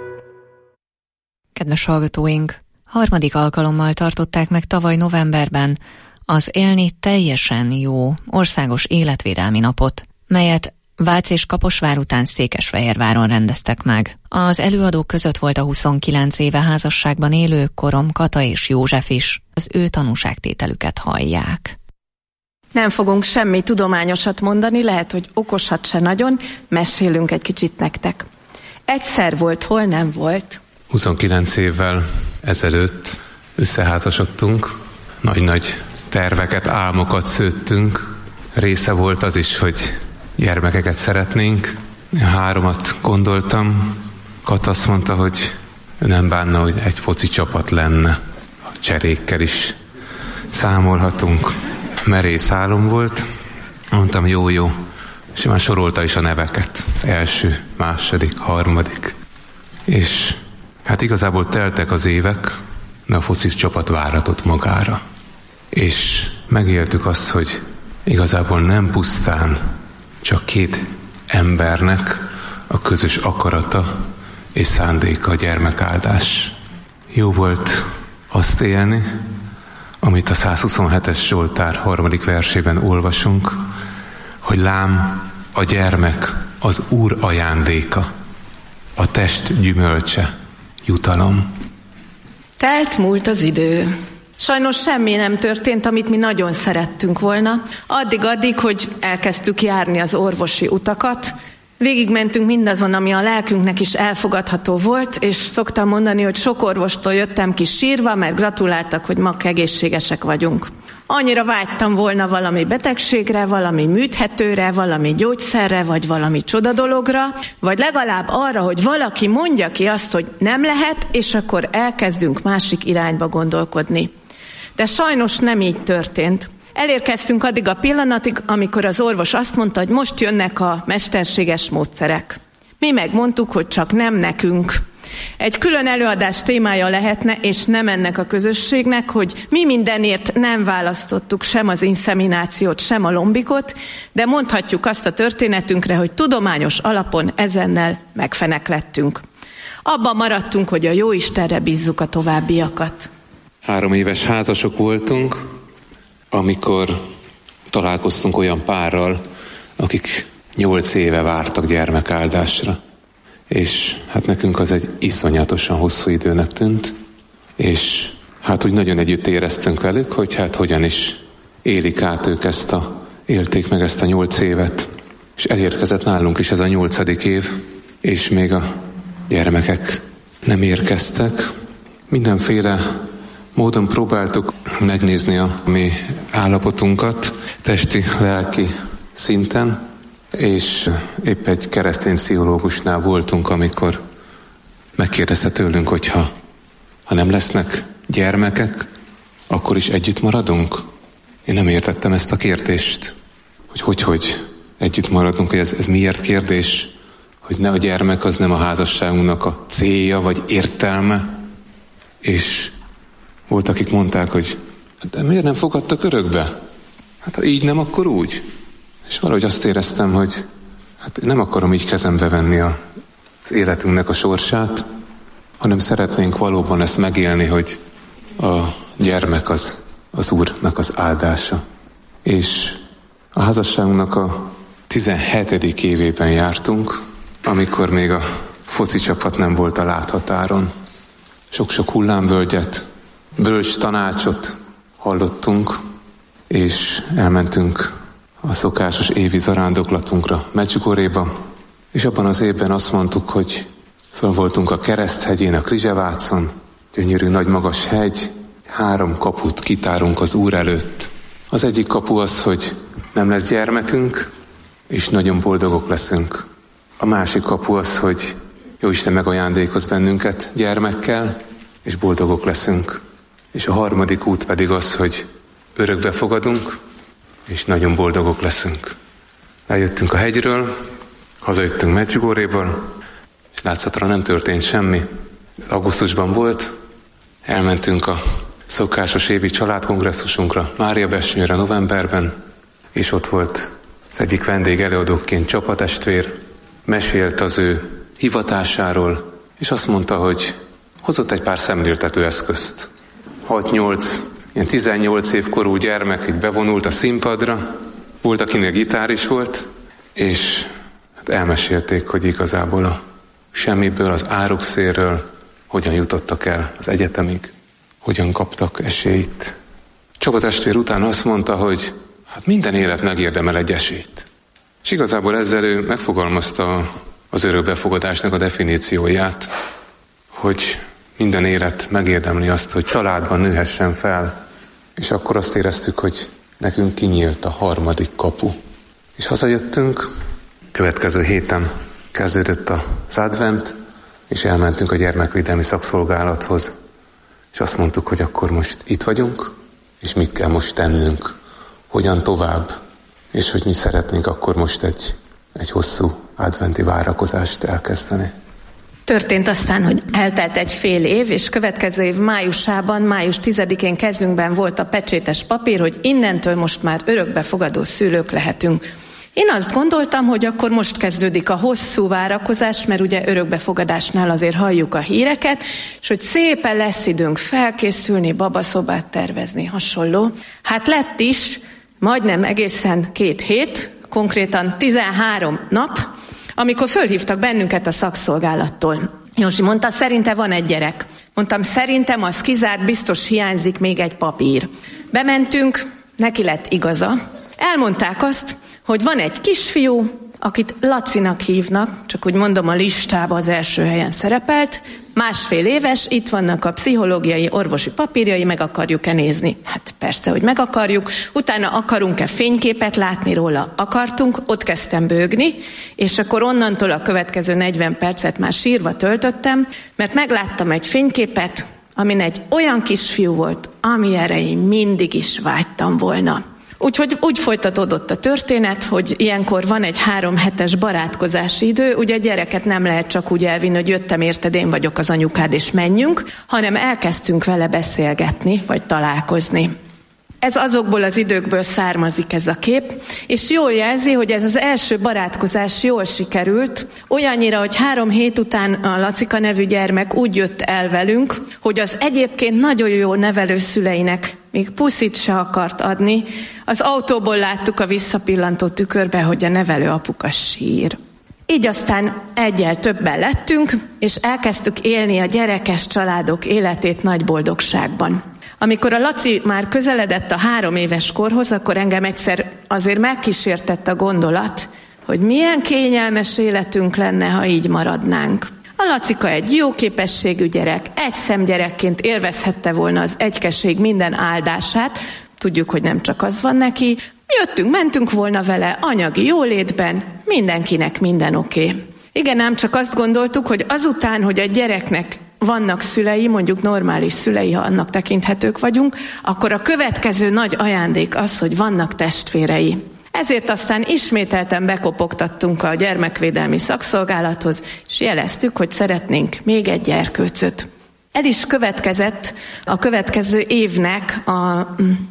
Kedves hallgatóink, 3. alkalommal tartották meg tavaly novemberben az Élni teljesen jó országos életvédelmi napot, melyet Vác és Kaposvár után Székesfehérváron rendeztek meg. Az előadók között volt a 29 éve házasságban élő Korom Kata és József is. Az ő tanúságtételüket hallják. Nem fogunk semmi tudományosat mondani, lehet, hogy okosat se nagyon, mesélünk egy kicsit nektek. Egyszer volt, hol nem volt. 29 évvel ezelőtt összeházasodtunk, nagy-nagy terveket, álmokat szőttünk. Része volt az is, hogy gyermekeket szeretnénk. 3 gondoltam. Kata azt mondta, hogy nem bánna, hogy egy foci csapat lenne. A cserékkel is számolhatunk. Merész álom volt. Mondtam, jó. És már sorolta is a neveket. Az első, második, harmadik. És hát igazából teltek az évek, de a foci csapat váratott magára. És megéltük azt, hogy igazából nem pusztán csak 2 embernek a közös akarata és szándéka a gyermekáldás. Jó volt azt élni, amit a 127-es Zsoltár 3. versében olvasunk, hogy lám a gyermek az Úr ajándéka, a test gyümölcse, jutalom. Telt múlt az idő. Sajnos semmi nem történt, amit mi nagyon szerettünk volna. Addig, hogy elkezdtük járni az orvosi utakat, végigmentünk mindazon, ami a lelkünknek is elfogadható volt, és szoktam mondani, hogy sok orvostól jöttem ki sírva, mert gratuláltak, hogy ma egészségesek vagyunk. Annyira vágytam volna valami betegségre, valami műthetőre, valami gyógyszerre, vagy valami csodadologra, vagy legalább arra, hogy valaki mondja ki azt, hogy nem lehet, és akkor elkezdünk másik irányba gondolkodni. De sajnos nem így történt. Elérkeztünk addig a pillanatig, amikor az orvos azt mondta, hogy most jönnek a mesterséges módszerek. Mi megmondtuk, hogy csak nem nekünk. Egy külön előadás témája lehetne, és nem ennek a közösségnek, hogy mi mindenért nem választottuk sem az inszeminációt, sem a lombikot, de mondhatjuk azt a történetünkre, hogy tudományos alapon ezennel megfeneklettünk. Abban maradtunk, hogy a Jóistenre bízzuk a továbbiakat. 3 éves házasok voltunk, amikor találkoztunk olyan párral, akik 8 éve vártak gyermekáldásra. És hát nekünk az egy iszonyatosan hosszú időnek tűnt, és hát úgy nagyon együtt éreztünk velük, hogy hát hogyan is élik át ők élték meg ezt a 8 évet. És elérkezett nálunk is ez a 8. év, és még a gyermekek nem érkeztek. Mindenféle módon próbáltuk megnézni a mi állapotunkat, testi, lelki szinten, és épp egy keresztény pszichológusnál voltunk, amikor megkérdezte tőlünk, hogy ha nem lesznek gyermekek, akkor is együtt maradunk? Én nem értettem ezt a kérdést, hogy együtt maradunk, hogy ez miért kérdés, hogy ne a gyermek az nem a házasságunknak a célja vagy értelme, és volt, akik mondták, hogy de miért nem fogadtak örökbe? Hát ha így nem, akkor úgy. És valahogy azt éreztem, hogy hát nem akarom így kezembe venni az életünknek a sorsát, hanem szeretnénk valóban ezt megélni, hogy a gyermek az Úrnak az áldása. És a házasságunknak a 17. évében jártunk, amikor még a foci csapat nem volt a láthatáron. Sok-sok hullámvölgyet, bölcs tanácsot hallottunk, és elmentünk a szokásos évi zarándoklatunkra Medjugorjéba, és abban az évben azt mondtuk, hogy föl voltunk a Kereszthegyén, a Krizsevácon, gyönyörű nagy magas hegy, 3 kaput kitárunk az Úr előtt. Az egyik kapu az, hogy nem lesz gyermekünk, és nagyon boldogok leszünk. A másik kapu az, hogy Jóisten megajándékoz bennünket gyermekkel, és boldogok leszünk. És a harmadik út pedig az, hogy örökbe fogadunk, és nagyon boldogok leszünk. Eljöttünk a hegyről, hazajöttünk Medjugorjéból, és látszatra nem történt semmi. Augusztusban volt, elmentünk a szokásos évi családkongresszusunkra, Máriabesnyőre novemberben, és ott volt az egyik vendég előadóként csapatestvér, mesélt az ő hivatásáról, és azt mondta, hogy hozott egy pár szemléltető eszközt. 6-8, ilyen 18 évkorú gyermek bevonult a színpadra, volt, akinél gitár is volt, és elmesélték, hogy igazából a semmiből, az árukszérről hogyan jutottak el az egyetemig, hogyan kaptak esélyt. Csapatestvér után azt mondta, hogy hát minden élet megérdemel egy esélyt. És igazából ezzel ő megfogalmazta az örökbefogadásnak a definícióját, hogy minden élet megérdemli azt, hogy családban nőhessen fel. És akkor azt éreztük, hogy nekünk kinyílt a harmadik kapu. És hazajöttünk, következő héten kezdődött az advent, és elmentünk a gyermekvédelmi szakszolgálathoz. És azt mondtuk, hogy akkor most itt vagyunk, és mit kell most tennünk, hogyan tovább, és hogy mi szeretnénk akkor most egy hosszú adventi várakozást elkezdeni. Történt aztán, hogy eltelt egy fél év, és következő év májusában, május 10-én kezünkben volt a pecsétes papír, hogy innentől most már örökbefogadó szülők lehetünk. Én azt gondoltam, hogy akkor most kezdődik a hosszú várakozás, mert ugye örökbefogadásnál azért halljuk a híreket, és hogy szépen lesz időnk felkészülni, babaszobát tervezni, hasonló. Hát lett is, majdnem egészen 2 hét, konkrétan 13 nap, amikor fölhívtak bennünket a szakszolgálattól. Józsi mondta, szerinte van egy gyerek. Mondtam, szerintem az kizárt, biztos hiányzik még egy papír. Bementünk, neki lett igaza. Elmondták azt, hogy van egy kisfiú, akit Lacinak hívnak, csak úgy mondom, a listában az első helyen szerepelt, 1,5 éves, itt vannak a pszichológiai, orvosi papírjai, meg akarjuk-e nézni? Hát persze, hogy meg akarjuk. Utána akarunk-e fényképet látni róla? Akartunk, ott kezdtem bőgni, és akkor onnantól a következő 40 percet már sírva töltöttem, mert megláttam egy fényképet, amin egy olyan kisfiú volt, amilyenre én mindig is vágytam volna. Úgyhogy úgy folytatódott a történet, hogy ilyenkor van egy 3 hetes barátkozási idő, ugye a gyereket nem lehet csak úgy elvinni, hogy jöttem érted, én vagyok az anyukád és menjünk, hanem elkezdtünk vele beszélgetni, vagy találkozni. Ez azokból az időkből származik ez a kép, és jól jelzi, hogy ez az első barátkozás jól sikerült, olyannyira, hogy 3 hét után a Lacika nevű gyermek úgy jött el velünk, hogy az egyébként nagyon jó nevelőszüleinek még puszit se akart adni. Az autóból láttuk a visszapillantó tükörbe, hogy a nevelő apuka sír. Így aztán egyel többen lettünk, és elkezdtük élni a gyerekes családok életét nagy boldogságban. Amikor a Laci már közeledett a 3 éves korhoz, akkor engem egyszer azért megkísértett a gondolat, hogy milyen kényelmes életünk lenne, ha így maradnánk. A Lacika egy jó képességű gyerek, egy szemgyerekként élvezhette volna az egykeség minden áldását, tudjuk, hogy nem csak az van neki, jöttünk, mentünk volna vele anyagi jólétben, mindenkinek minden oké. Igen, ám csak azt gondoltuk, hogy azután, hogy a gyereknek vannak szülei, mondjuk normális szülei, ha annak tekinthetők vagyunk, akkor a következő nagy ajándék az, hogy vannak testvérei. Ezért aztán ismételten bekopogtattunk a gyermekvédelmi szakszolgálathoz, és jeleztük, hogy szeretnénk még egy gyerkőcöt. El is következett a következő évnek a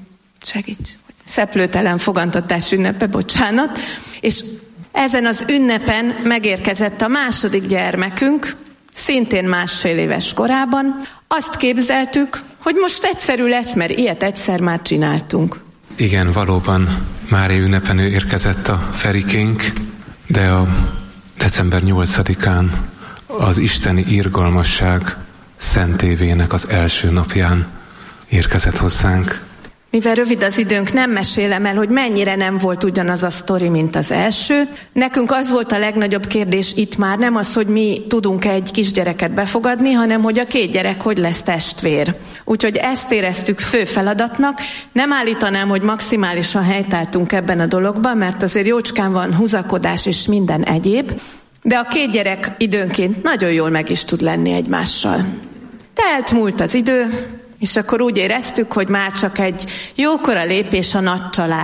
szeplőtelen fogantatás ünnepe, bocsánat, és ezen az ünnepen megérkezett a második gyermekünk, szintén 1,5 éves korában. Azt képzeltük, hogy most egyszerű lesz, mert ilyet egyszer már csináltunk. Igen, valóban Mária ünnepen érkezett a Ferikénk, de a december 8-án az isteni irgalmasság szentévének az első napján érkezett hozzánk. Mivel rövid az időnk, nem mesélem el, hogy mennyire nem volt ugyanaz a sztori, mint az első. Nekünk az volt a legnagyobb kérdés itt már, nem az, hogy mi tudunk egy kisgyereket befogadni, hanem hogy a 2 gyerek hogy lesz testvér. Úgyhogy ezt éreztük fő feladatnak. Nem állítanám, hogy maximálisan helytáltunk ebben a dologban, mert azért jócskán van húzakodás és minden egyéb, de a 2 gyerek időnként nagyon jól meg is tud lenni egymással. Múlt az idő, és akkor úgy éreztük, hogy már csak egy jókora lépés a nagy család.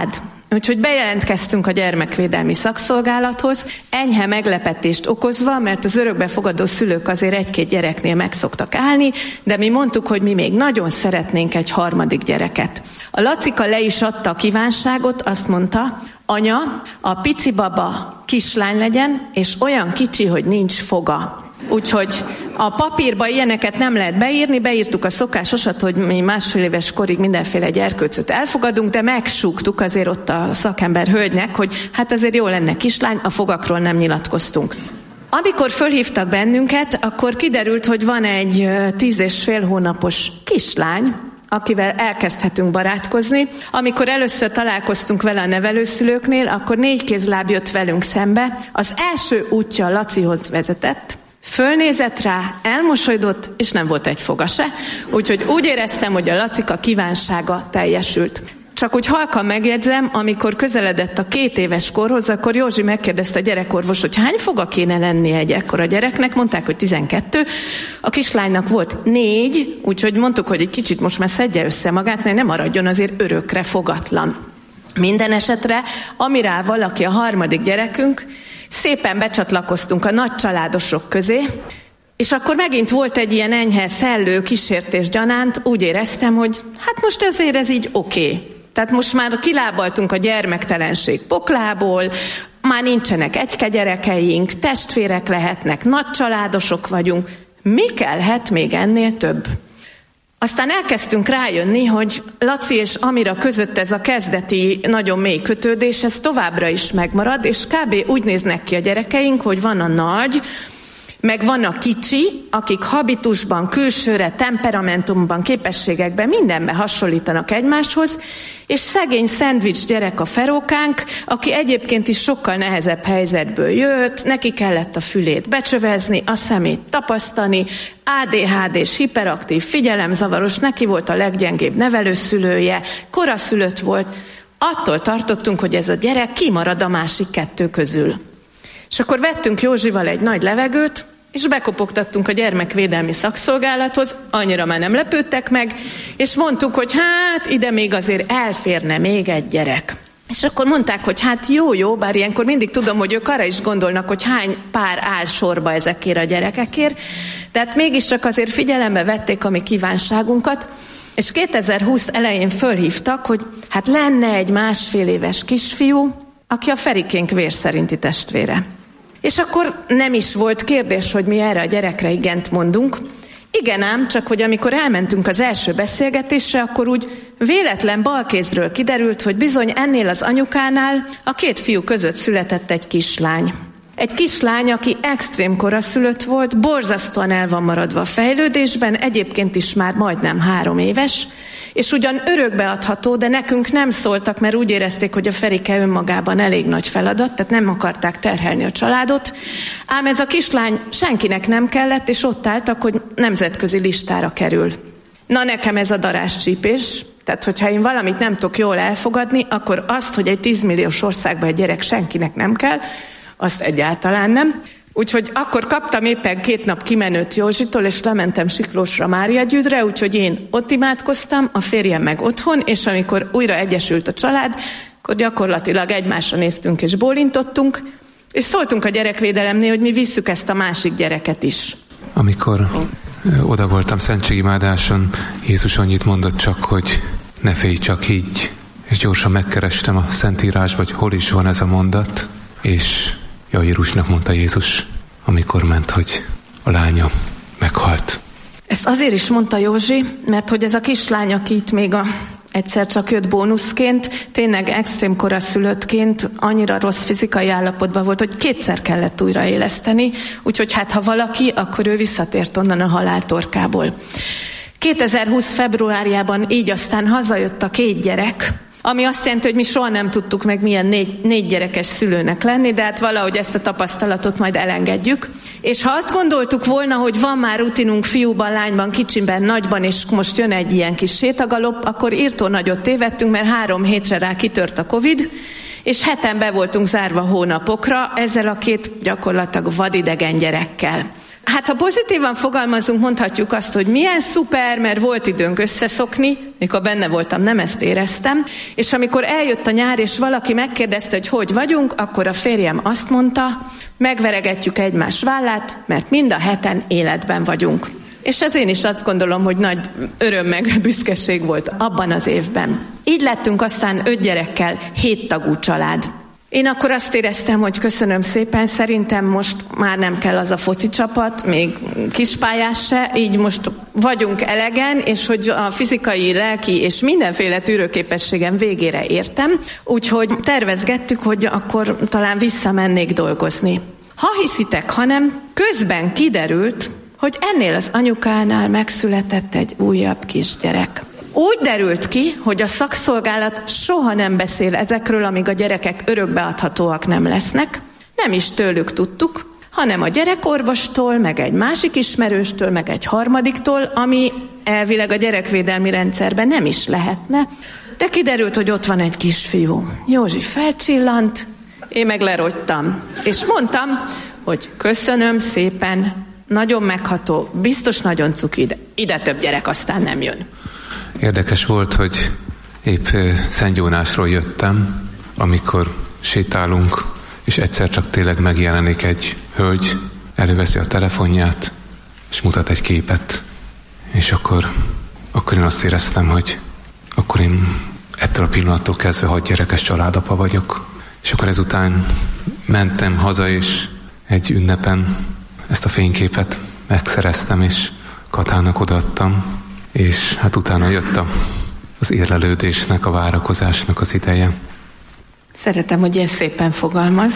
Úgyhogy bejelentkeztünk a gyermekvédelmi szakszolgálathoz, enyhe meglepetést okozva, mert az örökbefogadó szülők azért egy-két gyereknél meg szoktak állni, de mi mondtuk, hogy mi még nagyon szeretnénk egy harmadik gyereket. A Lacika le is adta a kívánságot, azt mondta, anya, a pici baba kislány legyen, és olyan kicsi, hogy nincs foga. Úgyhogy a papírba ilyeneket nem lehet beírni, beírtuk a szokásosat, hogy mi 1,5 éves korig mindenféle gyerkőcöt elfogadunk, de megsúgtuk azért ott a szakember hölgynek, hogy hát azért jó lenne kislány, a fogakról nem nyilatkoztunk. Amikor fölhívtak bennünket, akkor kiderült, hogy van egy 10,5 hónapos kislány, akivel elkezdhetünk barátkozni. Amikor először találkoztunk vele a nevelőszülőknél, akkor 4 kézláb jött velünk szembe. Az első útja Lacihoz vezetett, fölnézett rá, elmosolydott, és nem volt egy foga se. Úgyhogy úgy éreztem, hogy a Lacika kívánsága teljesült. Csak úgy halkan megjegyzem, amikor közeledett a 2 éves korhoz, akkor Józsi megkérdezte a gyerekorvos, hogy hány foga kéne lennie egy ekkora gyereknek, mondták, hogy 12, a kislánynak volt 4, úgyhogy mondtuk, hogy egy kicsit most már szedje össze magát, ne maradjon azért örökre fogatlan. Minden esetre, amire valaki a harmadik gyerekünk, szépen becsatlakoztunk a nagy családosok közé, és akkor megint volt egy ilyen enyhe szellő kísértés gyanánt, úgy éreztem, hogy hát most ezért ez így oké. Tehát most már kilábaltunk a gyermektelenség poklából, már nincsenek egyke gyerekeink, testvérek lehetnek, nagy családosok vagyunk. Mi kellhet még ennél több? Aztán elkezdtünk rájönni, hogy Laci és Amira között ez a kezdeti nagyon mély kötődés, ez továbbra is megmarad, és kb. Úgy néznek ki a gyerekeink, hogy van a nagy, meg van a kicsi, akik habitusban, külsőre, temperamentumban, képességekben, mindenben hasonlítanak egymáshoz, és szegény szendvics gyerek a Ferókánk, aki egyébként is sokkal nehezebb helyzetből jött, neki kellett a fülét becsövezni, a szemét tapasztani, ADHD-s, hiperaktív, figyelemzavaros, neki volt a leggyengébb nevelőszülője, koraszülött volt, attól tartottunk, hogy ez a gyerek kimarad a másik 2 közül. És akkor vettünk Józsival egy nagy levegőt, és bekopogtattunk a gyermekvédelmi szakszolgálathoz, annyira már nem lepődtek meg, és mondtuk, hogy hát ide még azért elférne még egy gyerek. És akkor mondták, hogy hát jó, bár ilyenkor mindig tudom, hogy ők arra is gondolnak, hogy hány pár áll sorba ezekért a gyerekekért, tehát mégiscsak azért figyelembe vették a mi kívánságunkat, és 2020 elején fölhívtak, hogy hát lenne egy 1,5 éves kisfiú, aki a Ferikénk vér szerinti testvére. És akkor nem is volt kérdés, hogy mi erre a gyerekre igent mondunk. Igen ám, csak hogy amikor elmentünk az első beszélgetésre, akkor úgy véletlen balkézről kiderült, hogy bizony ennél az anyukánál a 2 fiú között született egy kislány. Egy kislány, aki extrém koraszülött volt, borzasztóan el van maradva a fejlődésben, egyébként is már majdnem 3 éves, és ugyan örökbeadható, de nekünk nem szóltak, mert úgy érezték, hogy a Ferike önmagában elég nagy feladat, tehát nem akarták terhelni a családot. Ám ez a kislány senkinek nem kellett, és ott álltak, hogy nemzetközi listára kerül. Na nekem ez a darázscsípés, tehát hogyha én valamit nem tudok jól elfogadni, akkor azt, hogy egy 10 milliós országban egy gyerek senkinek nem kell, azt egyáltalán nem. Úgyhogy akkor kaptam éppen 2 nap kimenőt Józsitól, és lementem Siklósra Máriagyűdre, úgyhogy én ott imádkoztam, a férjem meg otthon, és amikor újra egyesült a család, akkor gyakorlatilag egymásra néztünk és bólintottunk, és szóltunk a gyerekvédelemnél, hogy mi visszük ezt a másik gyereket is. Amikor oda voltam szentségimádáson, Jézus annyit mondott csak, hogy ne félj, csak higgy. És gyorsan megkerestem a Szentírásba, hogy hol is van ez a mondat, és Jairusnak mondta Jézus, amikor ment, hogy a lánya meghalt. Ezt azért is mondta Józsi, mert hogy ez a kislány, aki itt még egyszer csak jött bónuszként, tényleg extrém koraszülöttként annyira rossz fizikai állapotban volt, hogy 2-szer kellett újraéleszteni, úgyhogy hát ha valaki, akkor ő visszatért onnan a haláltorkából. 2020 februárjában így aztán hazajött a 2 gyerek, ami azt jelenti, hogy mi soha nem tudtuk meg milyen 4 gyerekes szülőnek lenni, de hát valahogy ezt a tapasztalatot majd elengedjük. És ha azt gondoltuk volna, hogy van már rutinunk fiúban, lányban, kicsimben, nagyban, és most jön egy ilyen kis sétagalop, akkor írtó nagyot tévedtünk, mert 3 hétre rá kitört a Covid, és heten be voltunk zárva hónapokra ezzel a 2 gyakorlatilag vadidegen gyerekkel. Hát ha pozitívan fogalmazunk, mondhatjuk azt, hogy milyen szuper, mert volt időnk összeszokni, mikor benne voltam, nem ezt éreztem, és amikor eljött a nyár, és valaki megkérdezte, hogy vagyunk, akkor a férjem azt mondta, megveregetjük egymás vállát, mert mind a heten életben vagyunk. És ez én is azt gondolom, hogy nagy öröm meg büszkeség volt abban az évben. Így lettünk aztán 5 gyerekkel 7 tagú család. Én akkor azt éreztem, hogy köszönöm szépen, szerintem most már nem kell az a foci csapat, még kispályás se, így most vagyunk elegen, és hogy a fizikai, lelki és mindenféle tűrőképességem végére értem, úgyhogy tervezgettük, hogy akkor talán visszamennék dolgozni. Ha hiszitek, hanem közben kiderült, hogy ennél az anyukánál megszületett egy újabb kisgyerek. Úgy derült ki, hogy a szakszolgálat soha nem beszél ezekről, amíg a gyerekek örökbeadhatóak nem lesznek. Nem is tőlük tudtuk, hanem a gyerekorvostól, meg egy másik ismerőstől, meg egy harmadiktól, ami elvileg a gyerekvédelmi rendszerben nem is lehetne. De kiderült, hogy ott van egy kisfiú. Józsi felcsillant, én meg lerogytam. És mondtam, hogy köszönöm szépen, nagyon megható, biztos nagyon cuki, ide több gyerek aztán nem jön. Érdekes volt, hogy épp Szent Jónásról jöttem, amikor sétálunk, és egyszer csak tényleg megjelenik egy hölgy, előveszi a telefonját, és mutat egy képet. És akkor én azt éreztem, hogy akkor én ettől a pillanattól kezdve 6 gyerekes családapa vagyok. És akkor ezután mentem haza, és egy ünnepen ezt a fényképet megszereztem, és Katának odaadtam. És hát utána jött az érlelődésnek, a várakozásnak az ideje. Szeretem, hogy ilyen szépen fogalmaz.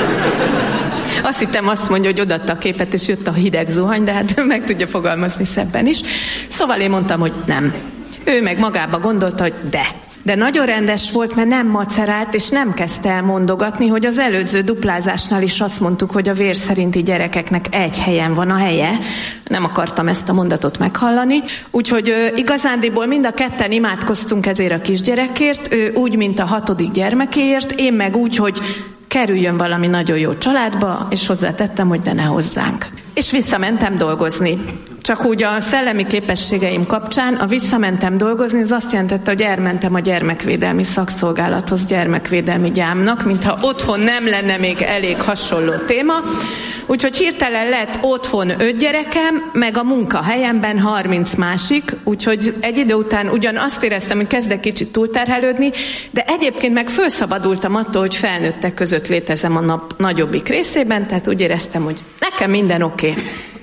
Azt hittem, azt mondja, hogy odaadta a képet, és jött a hideg zuhany, de hát meg tudja fogalmazni szebben is. Szóval én mondtam, hogy nem. Ő meg magába gondolta, hogy de nagyon rendes volt, mert nem macerált, és nem kezdte el mondogatni, hogy az előző duplázásnál is azt mondtuk, hogy a vér szerinti gyerekeknek egy helyen van a helye. Nem akartam ezt a mondatot meghallani. Úgyhogy igazándiból mind a ketten imádkoztunk ezért a kisgyerekért, ő úgy, mint a 6. gyermekéért, én meg úgy, hogy kerüljön valami nagyon jó családba, és hozzátettem, hogy de ne hozzánk. És visszamentem dolgozni. Csak úgy a szellemi képességeim kapcsán, a visszamentem dolgozni, az azt jelentette, hogy elmentem a gyermekvédelmi szakszolgálathoz gyermekvédelmi gyámnak, mintha otthon nem lenne még elég hasonló téma. Úgyhogy hirtelen lett otthon 5 gyerekem, meg a munkahelyemben 30 másik, úgyhogy egy idő után ugyan azt éreztem, hogy kezdek kicsit túlterhelődni, de egyébként meg felszabadultam attól, hogy felnőttek között létezem a nap nagyobbik részében, tehát úgy éreztem, hogy nekem minden oké.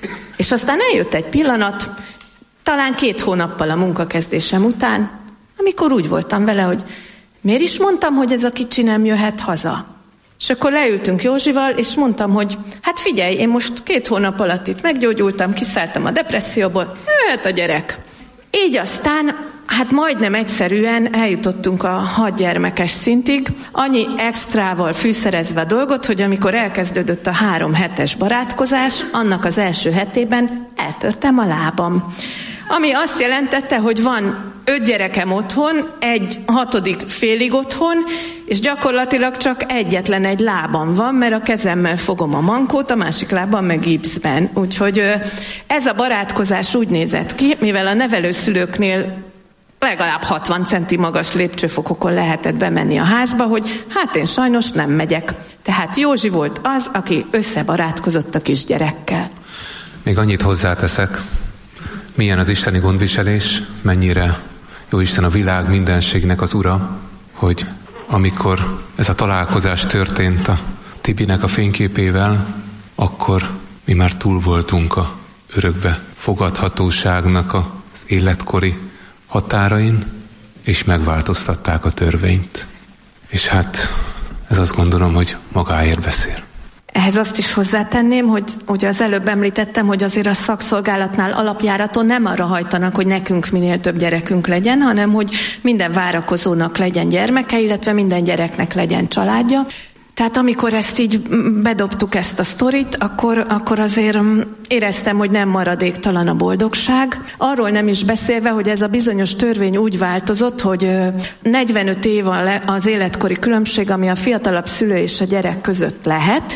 És aztán eljött egy pillanat, talán 2 hónappal a munkakezdésem után, amikor úgy voltam vele, hogy miért is mondtam, hogy ez a kicsi nem jöhet haza? És akkor leültünk Józsival, és mondtam, hogy hát figyelj, én most 2 hónap alatt itt meggyógyultam, kiszálltam a depresszióból, jöhet a gyerek. Így aztán, hát majdnem egyszerűen eljutottunk a 6 gyermekes szintig, annyi extrával fűszerezve a dolgot, hogy amikor elkezdődött a 3 hetes barátkozás, annak az első hetében eltörtem a lábam. Ami azt jelentette, hogy van 5 gyerekem otthon, egy 6. félig otthon, és gyakorlatilag csak egyetlen egy lábam van, mert a kezemmel fogom a mankót, a másik lábam meg gipszben. Úgyhogy ez a barátkozás úgy nézett ki, mivel a nevelőszülőknél legalább 60 centi magas lépcsőfokokon lehetett bemenni a házba, hogy hát én sajnos nem megyek. Tehát Józsi volt az, aki összebarátkozott a kisgyerekkel. Még annyit hozzáteszek, milyen az isteni gondviselés, mennyire jó Isten a világ mindenségnek az ura, hogy amikor ez a találkozás történt a Tibinek a fényképével, akkor mi már túl voltunk a örökbe fogadhatóságnak az életkori határain, és megváltoztatták a törvényt. És hát ez azt gondolom, hogy magáért beszél. Ehhez azt is hozzátenném, hogy az előbb említettem, hogy azért a szakszolgálatnál alapjáraton nem arra hajtanak, hogy nekünk minél több gyerekünk legyen, hanem hogy minden várakozónak legyen gyermeke, illetve minden gyereknek legyen családja. Tehát amikor ezt így bedobtuk ezt a sztorit, akkor azért éreztem, hogy nem maradéktalan a boldogság. Arról nem is beszélve, hogy ez a bizonyos törvény úgy változott, hogy 45 év az életkori különbség, ami a fiatalabb szülő és a gyerek között lehet,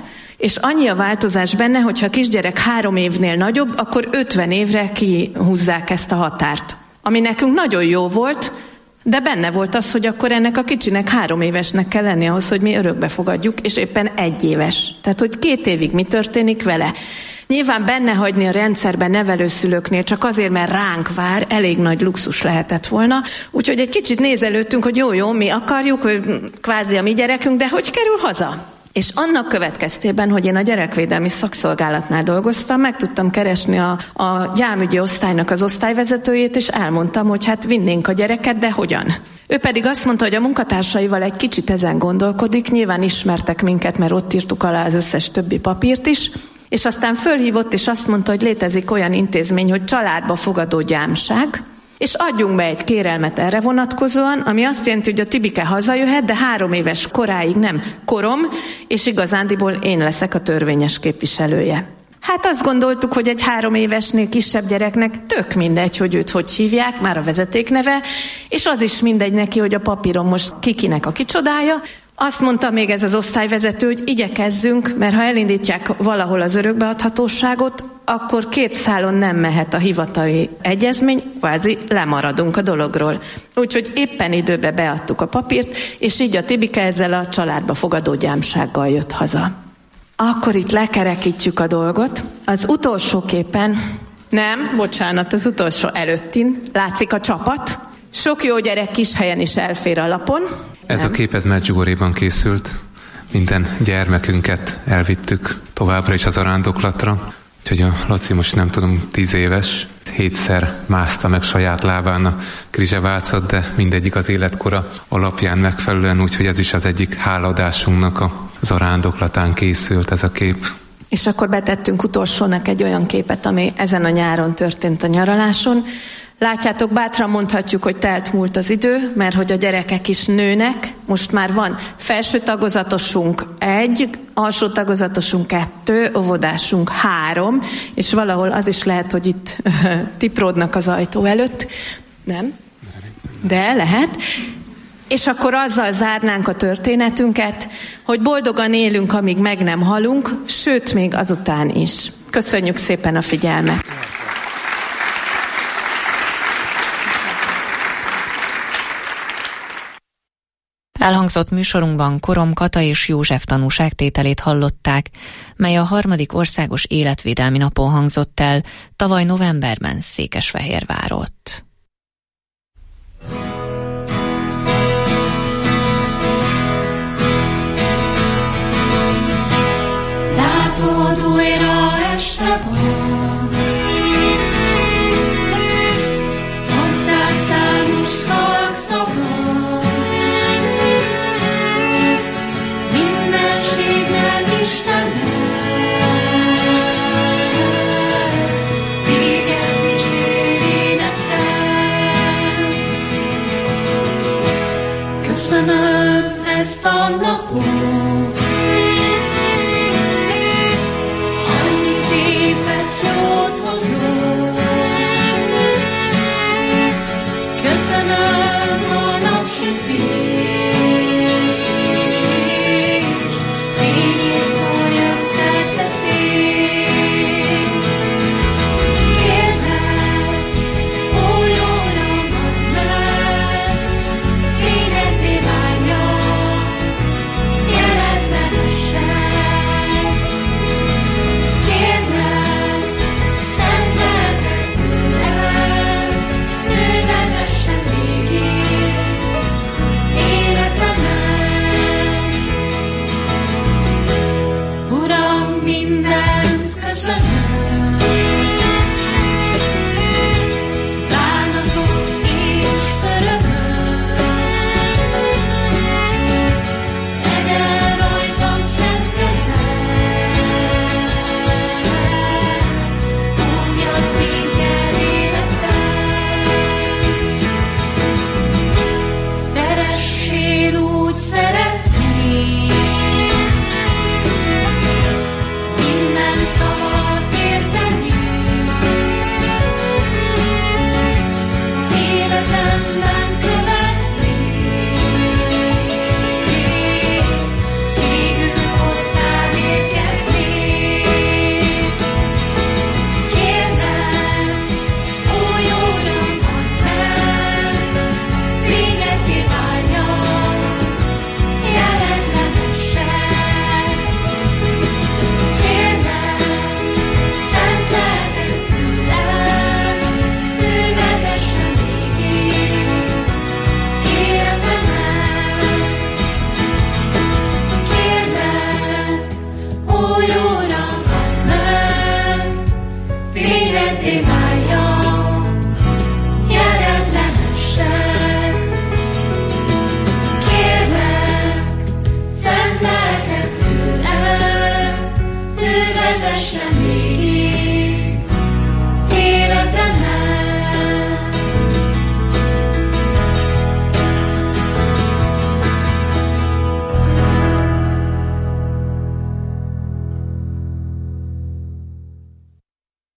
És annyi a változás benne, hogyha a kisgyerek 3 évnél nagyobb, akkor 50 évre kihúzzák ezt a határt. Ami nekünk nagyon jó volt, de benne volt az, hogy akkor ennek a kicsinek 3 évesnek kell lenni ahhoz, hogy mi örökbe fogadjuk, és éppen 1 éves. Tehát, hogy 2 évig mi történik vele. Nyilván benne hagyni a rendszerben nevelőszülőknél csak azért, mert ránk vár, elég nagy luxus lehetett volna. Úgyhogy egy kicsit nézelődtünk, hogy jó, mi akarjuk, hogy kvázi a mi gyerekünk, de hogy kerül haza? És annak következtében, hogy én a gyerekvédelmi szakszolgálatnál dolgoztam, meg tudtam keresni a gyámügyi osztálynak az osztályvezetőjét, és elmondtam, hogy hát vinnénk a gyereket, de hogyan? Ő pedig azt mondta, hogy a munkatársaival egy kicsit ezen gondolkodik, nyilván ismertek minket, mert ott írtuk alá az összes többi papírt is, és aztán fölhívott, és azt mondta, hogy létezik olyan intézmény, hogy családba fogadó gyámság, és adjunk be egy kérelmet erre vonatkozóan, ami azt jelenti, hogy a Tibike hazajöhet, de 3 éves koráig nem korom, és igazándiból én leszek a törvényes képviselője. Hát azt gondoltuk, hogy egy 3 évesnél kisebb gyereknek tök mindegy, hogy őt hogy hívják, már a vezetékneve, és az is mindegy neki, hogy a papíron most kikinek a kicsodája. Azt mondta még ez az osztályvezető, hogy igyekezzünk, mert ha elindítják valahol az örökbeadhatóságot, akkor 2 szálon nem mehet a hivatali egyezmény, kvázi lemaradunk a dologról. Úgyhogy éppen időbe beadtuk a papírt, és így a Tibike ezzel a családba fogadó gyámsággal jött haza. Akkor itt lekerekítjük a dolgot. Az utolsó képen, az utolsó előttin látszik a csapat. Sok jó gyerek kis helyen is elfér a lapon. Ez a kép, ez Medjugorjéban készült. Minden gyermekünket elvittük továbbra is az zarándoklatra. Úgyhogy a Laci most nem tudom, 10 éves, 7-szer mászta meg saját lábán a Krizseválcot, de mindegyik az életkora alapján megfelelően, úgyhogy ez is az egyik hálaadásunknak a zarándoklatán készült ez a kép. És akkor betettünk utolsónak egy olyan képet, ami ezen a nyáron történt a nyaraláson. Látjátok, bátran mondhatjuk, hogy telt múlt az idő, mert hogy a gyerekek is nőnek. Most már van felső tagozatosunk 1, alsó tagozatosunk 2, óvodásunk 3, és valahol az is lehet, hogy itt tipródnak az ajtó előtt. Nem? De lehet. És akkor azzal zárnánk a történetünket, hogy boldogan élünk, amíg meg nem halunk, sőt, még azután is. Köszönjük szépen a figyelmet! Elhangzott műsorunkban Korom Kata és József tanúságtételét hallották, mely a 3. országos életvédelmi napon hangzott el tavaly novemberben Székesfehérvárott. Látod, újra este van, hozzád számos halk szava, mindenségnel Istennel, téged is énekel. Köszönöm ezt a napot, annyi szépet They might